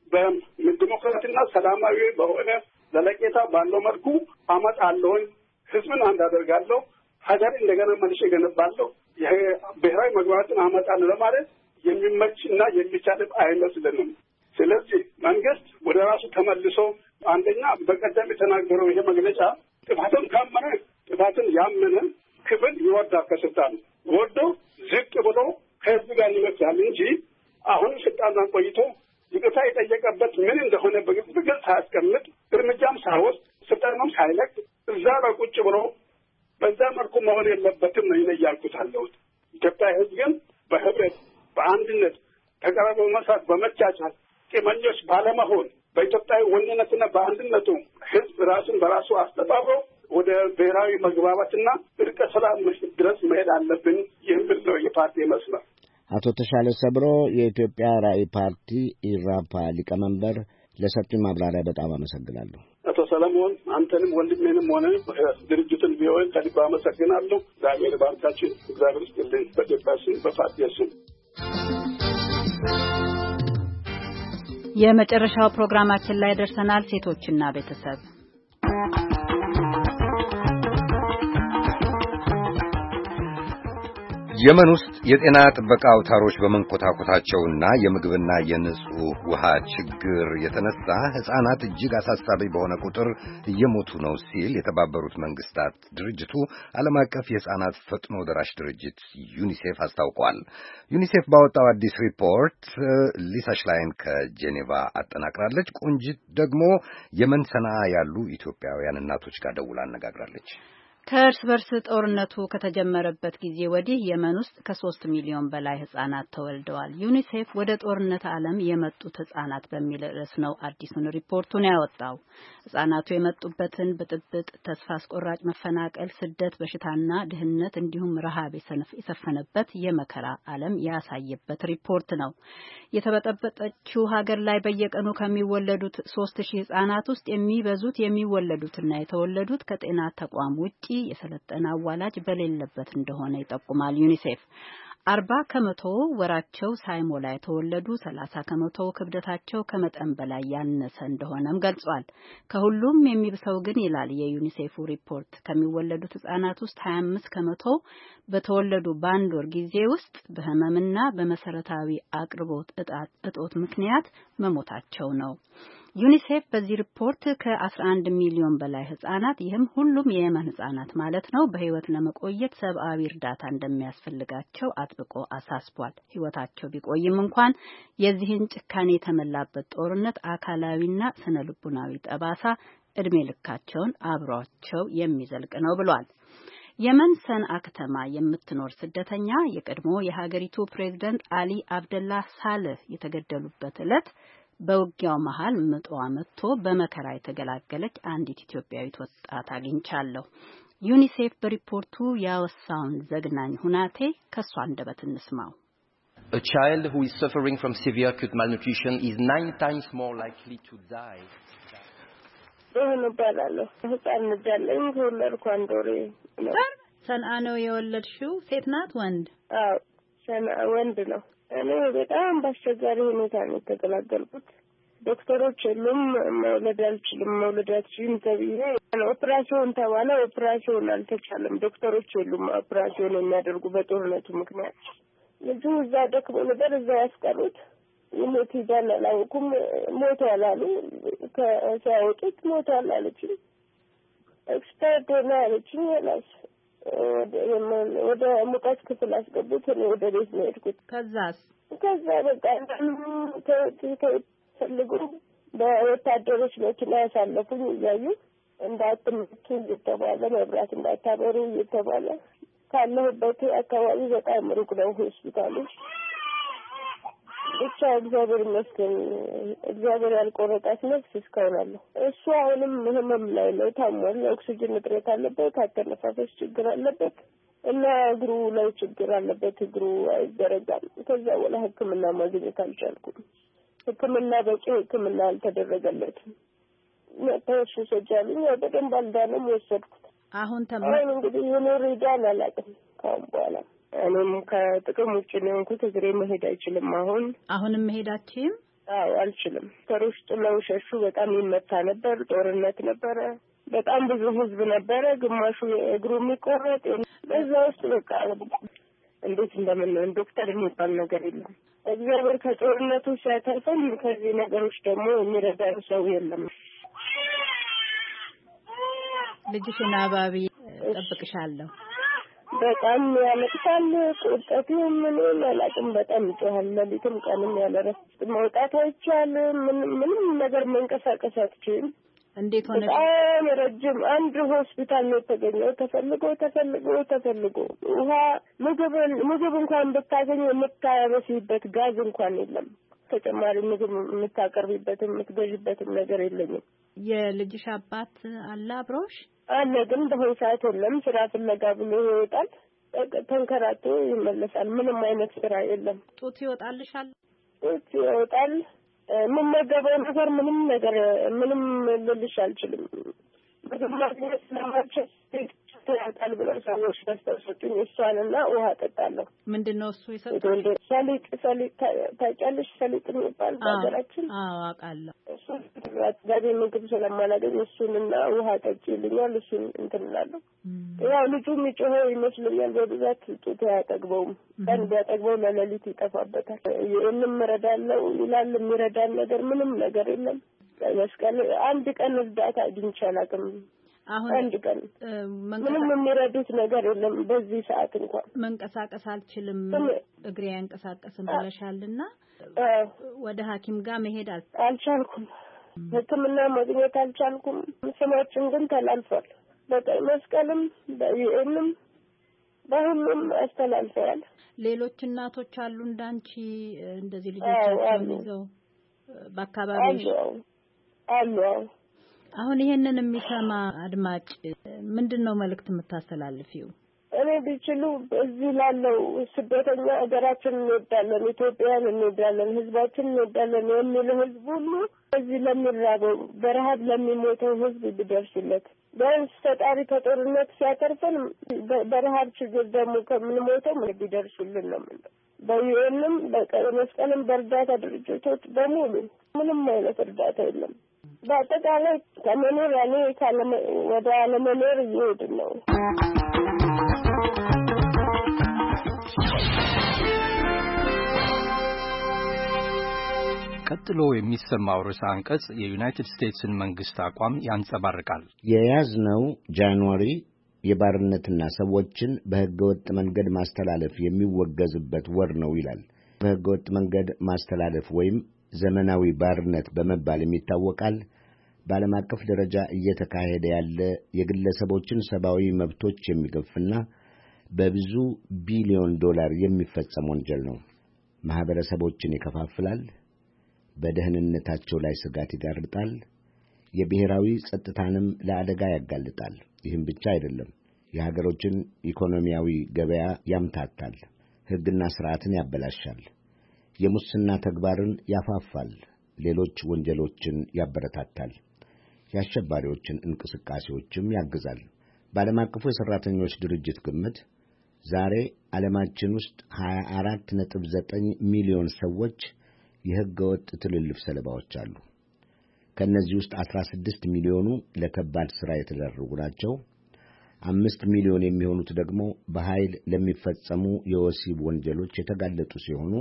በዲሞክራሲና ሰላማዊ በሆነ ዘለቄታ ባለው መልኩ አመጣለሁኝ፣ ህዝብን አንድ አደርጋለሁ፣ ሀገር እንደገና መልሼ እገነባለሁ፣ ይሄ ብሔራዊ መግባባትን አመጣለሁ ለማለት የሚመችና የሚቻል አይመስልንም። ስለዚህ መንግስት ወደ ራሱ ተመልሶ አንደኛ በቀደም የተናገረው ይሄ መግለጫ ጥፋትን ካመነ ጥፋትን ያመነ ክፍል ይወርዳል ከስልጣን ወርዶ ዝቅ ብሎ ከህዝብ ጋር ይመክራል እንጂ አሁን ስልጣን ቆይቶ ይቅርታ የጠየቀበት ምን እንደሆነ በግልጽ ሳያስቀምጥ እርምጃም ሳይወስድ ስልጣኑም ሳይለቅ እዛ ላይ ቁጭ ብሎ በዛ መልኩ መሆን የለበትም ነው እያልኩት አለሁት። ኢትዮጵያ ህዝብ ግን በህብረት በአንድነት ተቀራርቦ መስራት በመቻቻል ጤመኞች ባለመሆን በኢትዮጵያዊ ወንነትና በአንድነቱ ህዝብ ራሱን በራሱ አስተባብሮ ወደ ብሔራዊ መግባባትና እርቀ ሰላም ድረስ መሄድ አለብን የሚል ነው የፓርቲ መስመር። አቶ ተሻለ ሰብሮ የኢትዮጵያ ራዕይ ፓርቲ ኢራፓ ሊቀመንበር፣ ለሰጡኝ ማብራሪያ በጣም አመሰግናለሁ። አቶ ሰለሞን አንተንም ወንድሜንም ሆነ ድርጅቱን ቢሆን ከልብ አመሰግናለሁ። እግዚአብሔር ባርካችሁ። እግዚአብሔር ይስጥልኝ። በኢትዮጵያችን በፋቲያችን የመጨረሻው ፕሮግራማችን ላይ ደርሰናል። ሴቶችና ቤተሰብ የመን ውስጥ የጤና ጥበቃ አውታሮች በመንኮታኮታቸውና የምግብና የንጹህ ውሃ ችግር የተነሳ ሕፃናት እጅግ አሳሳቢ በሆነ ቁጥር እየሞቱ ነው ሲል የተባበሩት መንግስታት ድርጅቱ ዓለም አቀፍ የሕፃናት ፈጥኖ ደራሽ ድርጅት ዩኒሴፍ አስታውቋል። ዩኒሴፍ ባወጣው አዲስ ሪፖርት ሊሳ ሽላይን ከጄኔቫ አጠናቅራለች። ቆንጂት ደግሞ የመን ሰንዓ ያሉ ኢትዮጵያውያን እናቶች ጋር ደውላ አነጋግራለች። ከእርስ በርስ ጦርነቱ ከተጀመረበት ጊዜ ወዲህ የመን ውስጥ ከ3 ሚሊዮን በላይ ህጻናት ተወልደዋል። ዩኒሴፍ ወደ ጦርነት ዓለም የመጡት ህጻናት በሚል ርዕስ ነው አዲሱን ሪፖርቱን ያወጣው። ህጻናቱ የመጡበትን ብጥብጥ፣ ተስፋ አስቆራጭ መፈናቀል፣ ስደት፣ በሽታና ድህነት እንዲሁም ረሃብ የሰፈነበት የመከራ ዓለም ያሳየበት ሪፖርት ነው። የተበጠበጠችው ሀገር ላይ በየቀኑ ከሚወለዱት 3000 ህጻናት ውስጥ የሚበዙት የሚወለዱትና የተወለዱት ከጤና ተቋም ውጪ የሰለጠነ አዋላጅ በሌለበት እንደሆነ ይጠቁማል ዩኒሴፍ። 40% ወራቸው ሳይሞላ የተወለዱ፣ 30% ክብደታቸው ከመጠን በላይ ያነሰ እንደሆነም ገልጿል። ከሁሉም የሚብሰው ግን ይላል የዩኒሴፉ ሪፖርት ከሚወለዱት ህጻናት ውስጥ 25% በተወለዱ በአንድ ወር ጊዜ ውስጥ በህመምና በመሰረታዊ አቅርቦት እጦት ምክንያት መሞታቸው ነው። ዩኒሴፍ በዚህ ሪፖርት ከ11 ሚሊዮን በላይ ህጻናት ይህም ሁሉም የየመን ህጻናት ማለት ነው በህይወት ለመቆየት ሰብአዊ እርዳታ እንደሚያስፈልጋቸው አጥብቆ አሳስቧል። ህይወታቸው ቢቆይም እንኳን የዚህን ጭካኔ የተመላበት ጦርነት አካላዊና ስነ ልቡናዊ ጠባሳ እድሜ ልካቸውን አብሯቸው የሚዘልቅ ነው ብሏል። የመን ሰንዓ ከተማ የምትኖር ስደተኛ የቀድሞ የሀገሪቱ ፕሬዝዳንት አሊ አብደላህ ሳልህ የተገደሉበት ዕለት በውጊያው መሃል ምጧ መጥቶ በመከራ የተገላገለች አንዲት ኢትዮጵያዊት ወጣት አግኝቻለሁ። ዩኒሴፍ በሪፖርቱ ያወሳውን ዘግናኝ ሁናቴ ከሷ አንደበት እንስማው። A child who is suffering from severe acute malnutrition is 9 times more likely to die. እባላለሁ። ህፃን ልጅ አለኝ። ከወለድኩ አንድ ወሬ ነው። ሰንዓ ነው የወለድሽው? ሴት ናት ወንድ? አዎ ሰንዓ ወንድ ነው። እኔ በጣም በአስቸጋሪ ሁኔታ ነው የተገላገልኩት። ዶክተሮች የሉም፣ መውለድ አልችልም ተብዬ ኦፕራሲዮን ተባለ። ኦፕራሲዮን አልተቻለም። ዶክተሮች የሉም ኦፕራሲዮን የሚያደርጉ በጦርነቱ ምክንያት። ልጁ እዛ ደክሞ ነበር፣ እዛ ያስቀሩት። ይሞት ይዛል አላውኩም። ሞቷል አሉ። ከሲያወጡት ሞቷል አለችኝ። ኤክስፐርት ሆነ አለችኝ። ላስ ወደ ሙቀት ክፍል አስገቡት። እኔ ወደ ቤት ነው የሄድኩት። ከዛ በቃ ፈልጉ በወታደሮች መኪና ያሳለፉኝ እያዩ እንዳትመቱ እየተባለ መብራት እንዳታበሩ እየተባለ ካለሁበት አካባቢ በጣም ሩቅ ነው ሆስፒታሉ። ብቻ እግዚአብሔር ይመስገን እግዚአብሔር ያልቆረጣት ነፍስ እስካሁን አለ። እሱ አሁንም ህመም ላይ ነው፣ ታሟል። ኦክሲጅን እጥረት አለበት፣ አተነፋፈስ ችግር አለበት እና እግሩ ላይ ችግር አለበት። እግሩ አይዘረጋም። ከዛ በኋላ ሕክምና ማግኘት አልቻልኩም። ሕክምና በቂ ሕክምና አልተደረገለትም። ተወሱ ሰጃሉኝ በደንብ አልዳነም። ወሰድኩት። አሁን እንግዲህ የኖር ሄዳን አላውቅም ካሁን በኋላ እኔም ከጥቅም ውጭ ነው እንኩት። እግሬ መሄድ አይችልም። አሁንም መሄዳችም? አዎ አልችልም። ተሮሽ ጥለው ሸሹ። በጣም ይመታ ነበር። ጦርነት ነበረ። በጣም ብዙ ህዝብ ነበረ። ግማሹ እግሩ የሚቆረጥ በዛ ውስጥ በቃ እንዴት እንደምንሆን ዶክተር የሚባል ነገር የለም። እግዚአብሔር ከጦርነቱ ሲያተርፈን ከዚህ ነገሮች ደግሞ የሚረዳን ሰው የለም። ልጅሽን አባቢ ጠብቅሻለሁ። በጣም ያለቅሳል። ቁርጠት ምን አላውቅም። በጣም ይጮሃል። ሌሊትም ቀንም ያለ እረፍት መውጣት አይቻልም። ምንም ነገር መንቀሳቀስ አትችልም። እንዴት ሆነ? በጣም ረጅም አንድ ሆስፒታል ነው የተገኘው። ተፈልጎ ውሃ ምግብ እንኳን ብታገኝ የምታበስይበት ጋዝ እንኳን የለም። ተጨማሪ ምግብ የምታቀርቢበት የምትገዥበትም ነገር የለኝም። የልጅሽ አባት አለ አብሮሽ? አለ፣ ግን በሆነ ሰዓት የለም። ስራ ፍለጋ ብሎ ይወጣል፣ ተንከራቶ ይመለሳል። ምንም አይነት ስራ የለም። ጡት ይወጣልሻል? ጡት ይወጣል። የምመገበው ነገር ምንም ልልሽ አልችልም። ማግኘት ስለማልችል ያጣል ብለው ሰዎች ያስተሰጡኝ እሷንና ውሃ ጠጣለሁ። ምንድነው እሱ የሰጡኝ? ሰሊጥ ታውቂያለሽ? ሰሊጥ የሚባል በሀገራችን። አዎ አውቃለሁ። እሱ አጥጋቢ ምግብ ስለማላገኝ እሱንና ውሃ ጠጪ ይልኛል። እሱን እንትን እላለሁ። ያው ልጁ የሚጮኸው ይመስለኛል በብዛት ጡት አያጠግበውም። ቀን ቢያጠግበው ለሌሊት ይጠፋበታል። ይህንም እረዳለሁ ይላል። የሚረዳን ነገር ምንም ነገር የለም። መስቀል አንድ ቀን እርዳታ አግኝቼ አላውቅም። አሁን አንድ ቀን ምንም የሚረዱት ነገር የለም። በዚህ ሰዓት እንኳን መንቀሳቀስ አልችልም፣ እግሬ አይንቀሳቀስም ብለሻልና ወደ ሐኪም ጋር መሄድ አልቻልኩም። ሕክምና ማግኘት አልቻልኩም። ስማችን ግን ተላልፏል። በቀይ መስቀልም በዩኤንም በሁሉም አስተላልፈዋል። ሌሎች እናቶች አሉ እንዳንቺ እንደዚህ ልጆቻቸውን ይዘው በአካባቢሽ አሉ። አሁን ይሄንን የሚሰማ አድማጭ ምንድነው መልእክት የምታስተላልፊው? እኔ ቢችሉ እዚህ ላለው ስደተኛ ሀገራችን እንወዳለን፣ ኢትዮጵያን እንወዳለን፣ ህዝባችን እንወዳለን የሚል ህዝብ ሁሉ እዚህ ለሚራበው በረሃብ ለሚሞተው ህዝብ ቢደርሱለት። ቢያንስ ፈጣሪ ከጦርነት ሲያተርፈን በረሃብ ችግር ደግሞ ከምንሞተው ምን ቢደርሱልን ነው የምንለው። በዩኤንም በቀይ መስቀልም በእርዳታ ድርጅቶች በሙሉ ምንም አይነት እርዳታ የለም። በአጠቃላይ ከመኖር ወደ አለመኖር እየሄድን ነው። ቀጥሎ የሚሰማው ርዕሰ አንቀጽ የዩናይትድ ስቴትስን መንግስት አቋም ያንጸባርቃል። የያዝነው ጃንዋሪ የባርነትና ሰዎችን በህገወጥ መንገድ ማስተላለፍ የሚወገዝበት ወር ነው ይላል። በህገወጥ መንገድ ማስተላለፍ ወይም ዘመናዊ ባርነት በመባል የሚታወቃል። በዓለም አቀፍ ደረጃ እየተካሄደ ያለ የግለሰቦችን ሰብአዊ መብቶች የሚገፍና በብዙ ቢሊዮን ዶላር የሚፈጸም ወንጀል ነው። ማህበረሰቦችን ይከፋፍላል፣ በደህንነታቸው ላይ ስጋት ይጋርጣል፣ የብሔራዊ ጸጥታንም ለአደጋ ያጋልጣል። ይህም ብቻ አይደለም፣ የሀገሮችን ኢኮኖሚያዊ ገበያ ያምታታል፣ ሕግና ሥርዓትን ያበላሻል፣ የሙስና ተግባርን ያፋፋል፣ ሌሎች ወንጀሎችን ያበረታታል፣ የአሸባሪዎችን እንቅስቃሴዎችም ያግዛል። በዓለም አቀፉ የሠራተኞች ድርጅት ግምት ዛሬ ዓለማችን ውስጥ 24.9 ሚሊዮን ሰዎች የሕገ ወጥ ትልልፍ ሰለባዎች አሉ። ከእነዚህ ውስጥ 16 ሚሊዮኑ ለከባድ ሥራ የተደረጉ ናቸው። 5 ሚሊዮን የሚሆኑት ደግሞ በኃይል ለሚፈጸሙ የወሲብ ወንጀሎች የተጋለጡ ሲሆኑ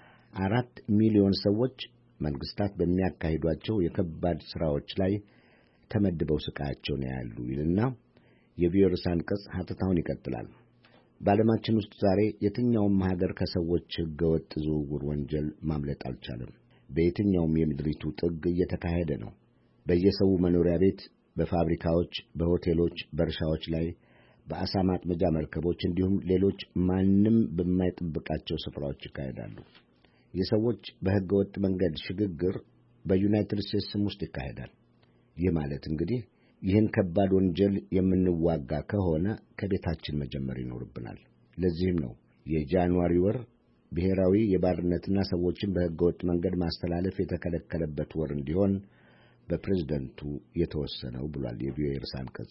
4 ሚሊዮን ሰዎች መንግስታት በሚያካሂዷቸው የከባድ ሥራዎች ላይ ተመድበው ስቃያቸውን ያያሉ ይልና የቪኦኤ አንቀጽ ሐተታውን ይቀጥላል። በዓለማችን ውስጥ ዛሬ የትኛውም ሀገር ከሰዎች ሕገወጥ ዝውውር ወንጀል ማምለጥ አልቻለም። በየትኛውም የምድሪቱ ጥግ እየተካሄደ ነው። በየሰው መኖሪያ ቤት፣ በፋብሪካዎች፣ በሆቴሎች፣ በእርሻዎች ላይ፣ በአሳ ማጥመጃ መርከቦች እንዲሁም ሌሎች ማንም በማይጠብቃቸው ስፍራዎች ይካሄዳሉ። የሰዎች በሕገወጥ መንገድ ሽግግር በዩናይትድ ስቴትስም ውስጥ ይካሄዳል። ይህ ማለት እንግዲህ ይህን ከባድ ወንጀል የምንዋጋ ከሆነ ከቤታችን መጀመር ይኖርብናል። ለዚህም ነው የጃንዋሪ ወር ብሔራዊ የባርነትና ሰዎችን በሕገወጥ መንገድ ማስተላለፍ የተከለከለበት ወር እንዲሆን በፕሬዝደንቱ የተወሰነው ብሏል የቪኦኤ ርዕሰ አንቀጽ።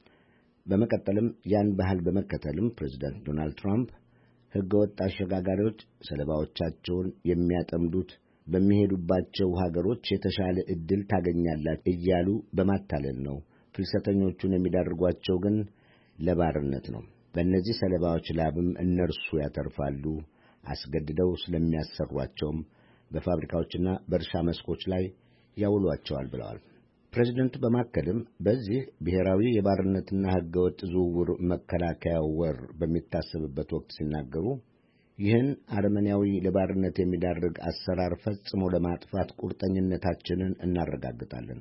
በመቀጠልም ያን ባህል በመከተልም ፕሬዝደንት ዶናልድ ትራምፕ ሕገወጥ አሸጋጋሪዎች ሰለባዎቻቸውን የሚያጠምዱት በሚሄዱባቸው ሀገሮች የተሻለ ዕድል ታገኛላችሁ እያሉ በማታለል ነው። ፍልሰተኞቹን የሚዳርጓቸው ግን ለባርነት ነው። በእነዚህ ሰለባዎች ላብም እነርሱ ያተርፋሉ። አስገድደው ስለሚያሰሯቸውም በፋብሪካዎችና በእርሻ መስኮች ላይ ያውሏቸዋል ብለዋል። ፕሬዝደንቱ በማከልም በዚህ ብሔራዊ የባርነትና ሕገወጥ ዝውውር መከላከያ ወር በሚታሰብበት ወቅት ሲናገሩ ይህን አረመኔያዊ ለባርነት የሚዳርግ አሰራር ፈጽሞ ለማጥፋት ቁርጠኝነታችንን እናረጋግጣለን።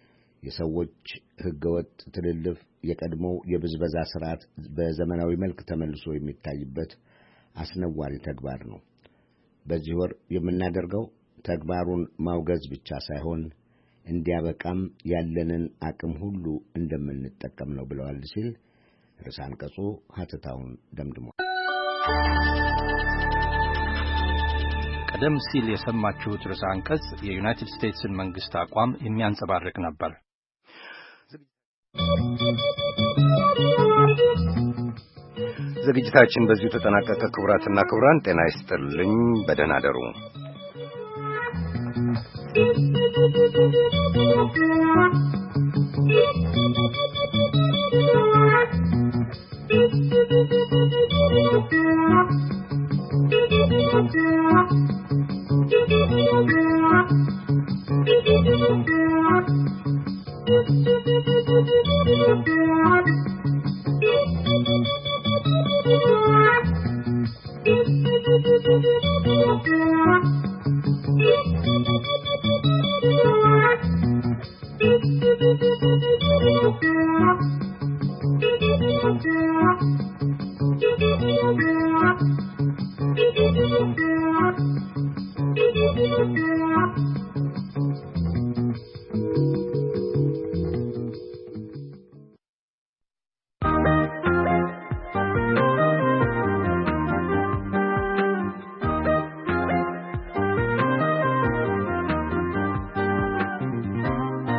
የሰዎች ሕገወጥ ትልልፍ የቀድሞው የብዝበዛ ሥርዓት በዘመናዊ መልክ ተመልሶ የሚታይበት አስነዋሪ ተግባር ነው። በዚህ ወር የምናደርገው ተግባሩን ማውገዝ ብቻ ሳይሆን እንዲያበቃም ያለንን አቅም ሁሉ እንደምንጠቀም ነው ብለዋል ሲል ርዕሰ አንቀጹ ሐተታውን ደምድሟል። ቀደም ሲል የሰማችሁት ርዕሰ አንቀጽ የዩናይትድ ስቴትስን መንግስት አቋም የሚያንጸባርቅ ነበር። ዝግጅታችን በዚሁ ተጠናቀቀ። ክቡራትና ክቡራን ጤና ይስጥልኝ። በደህና አደሩ። Thank you.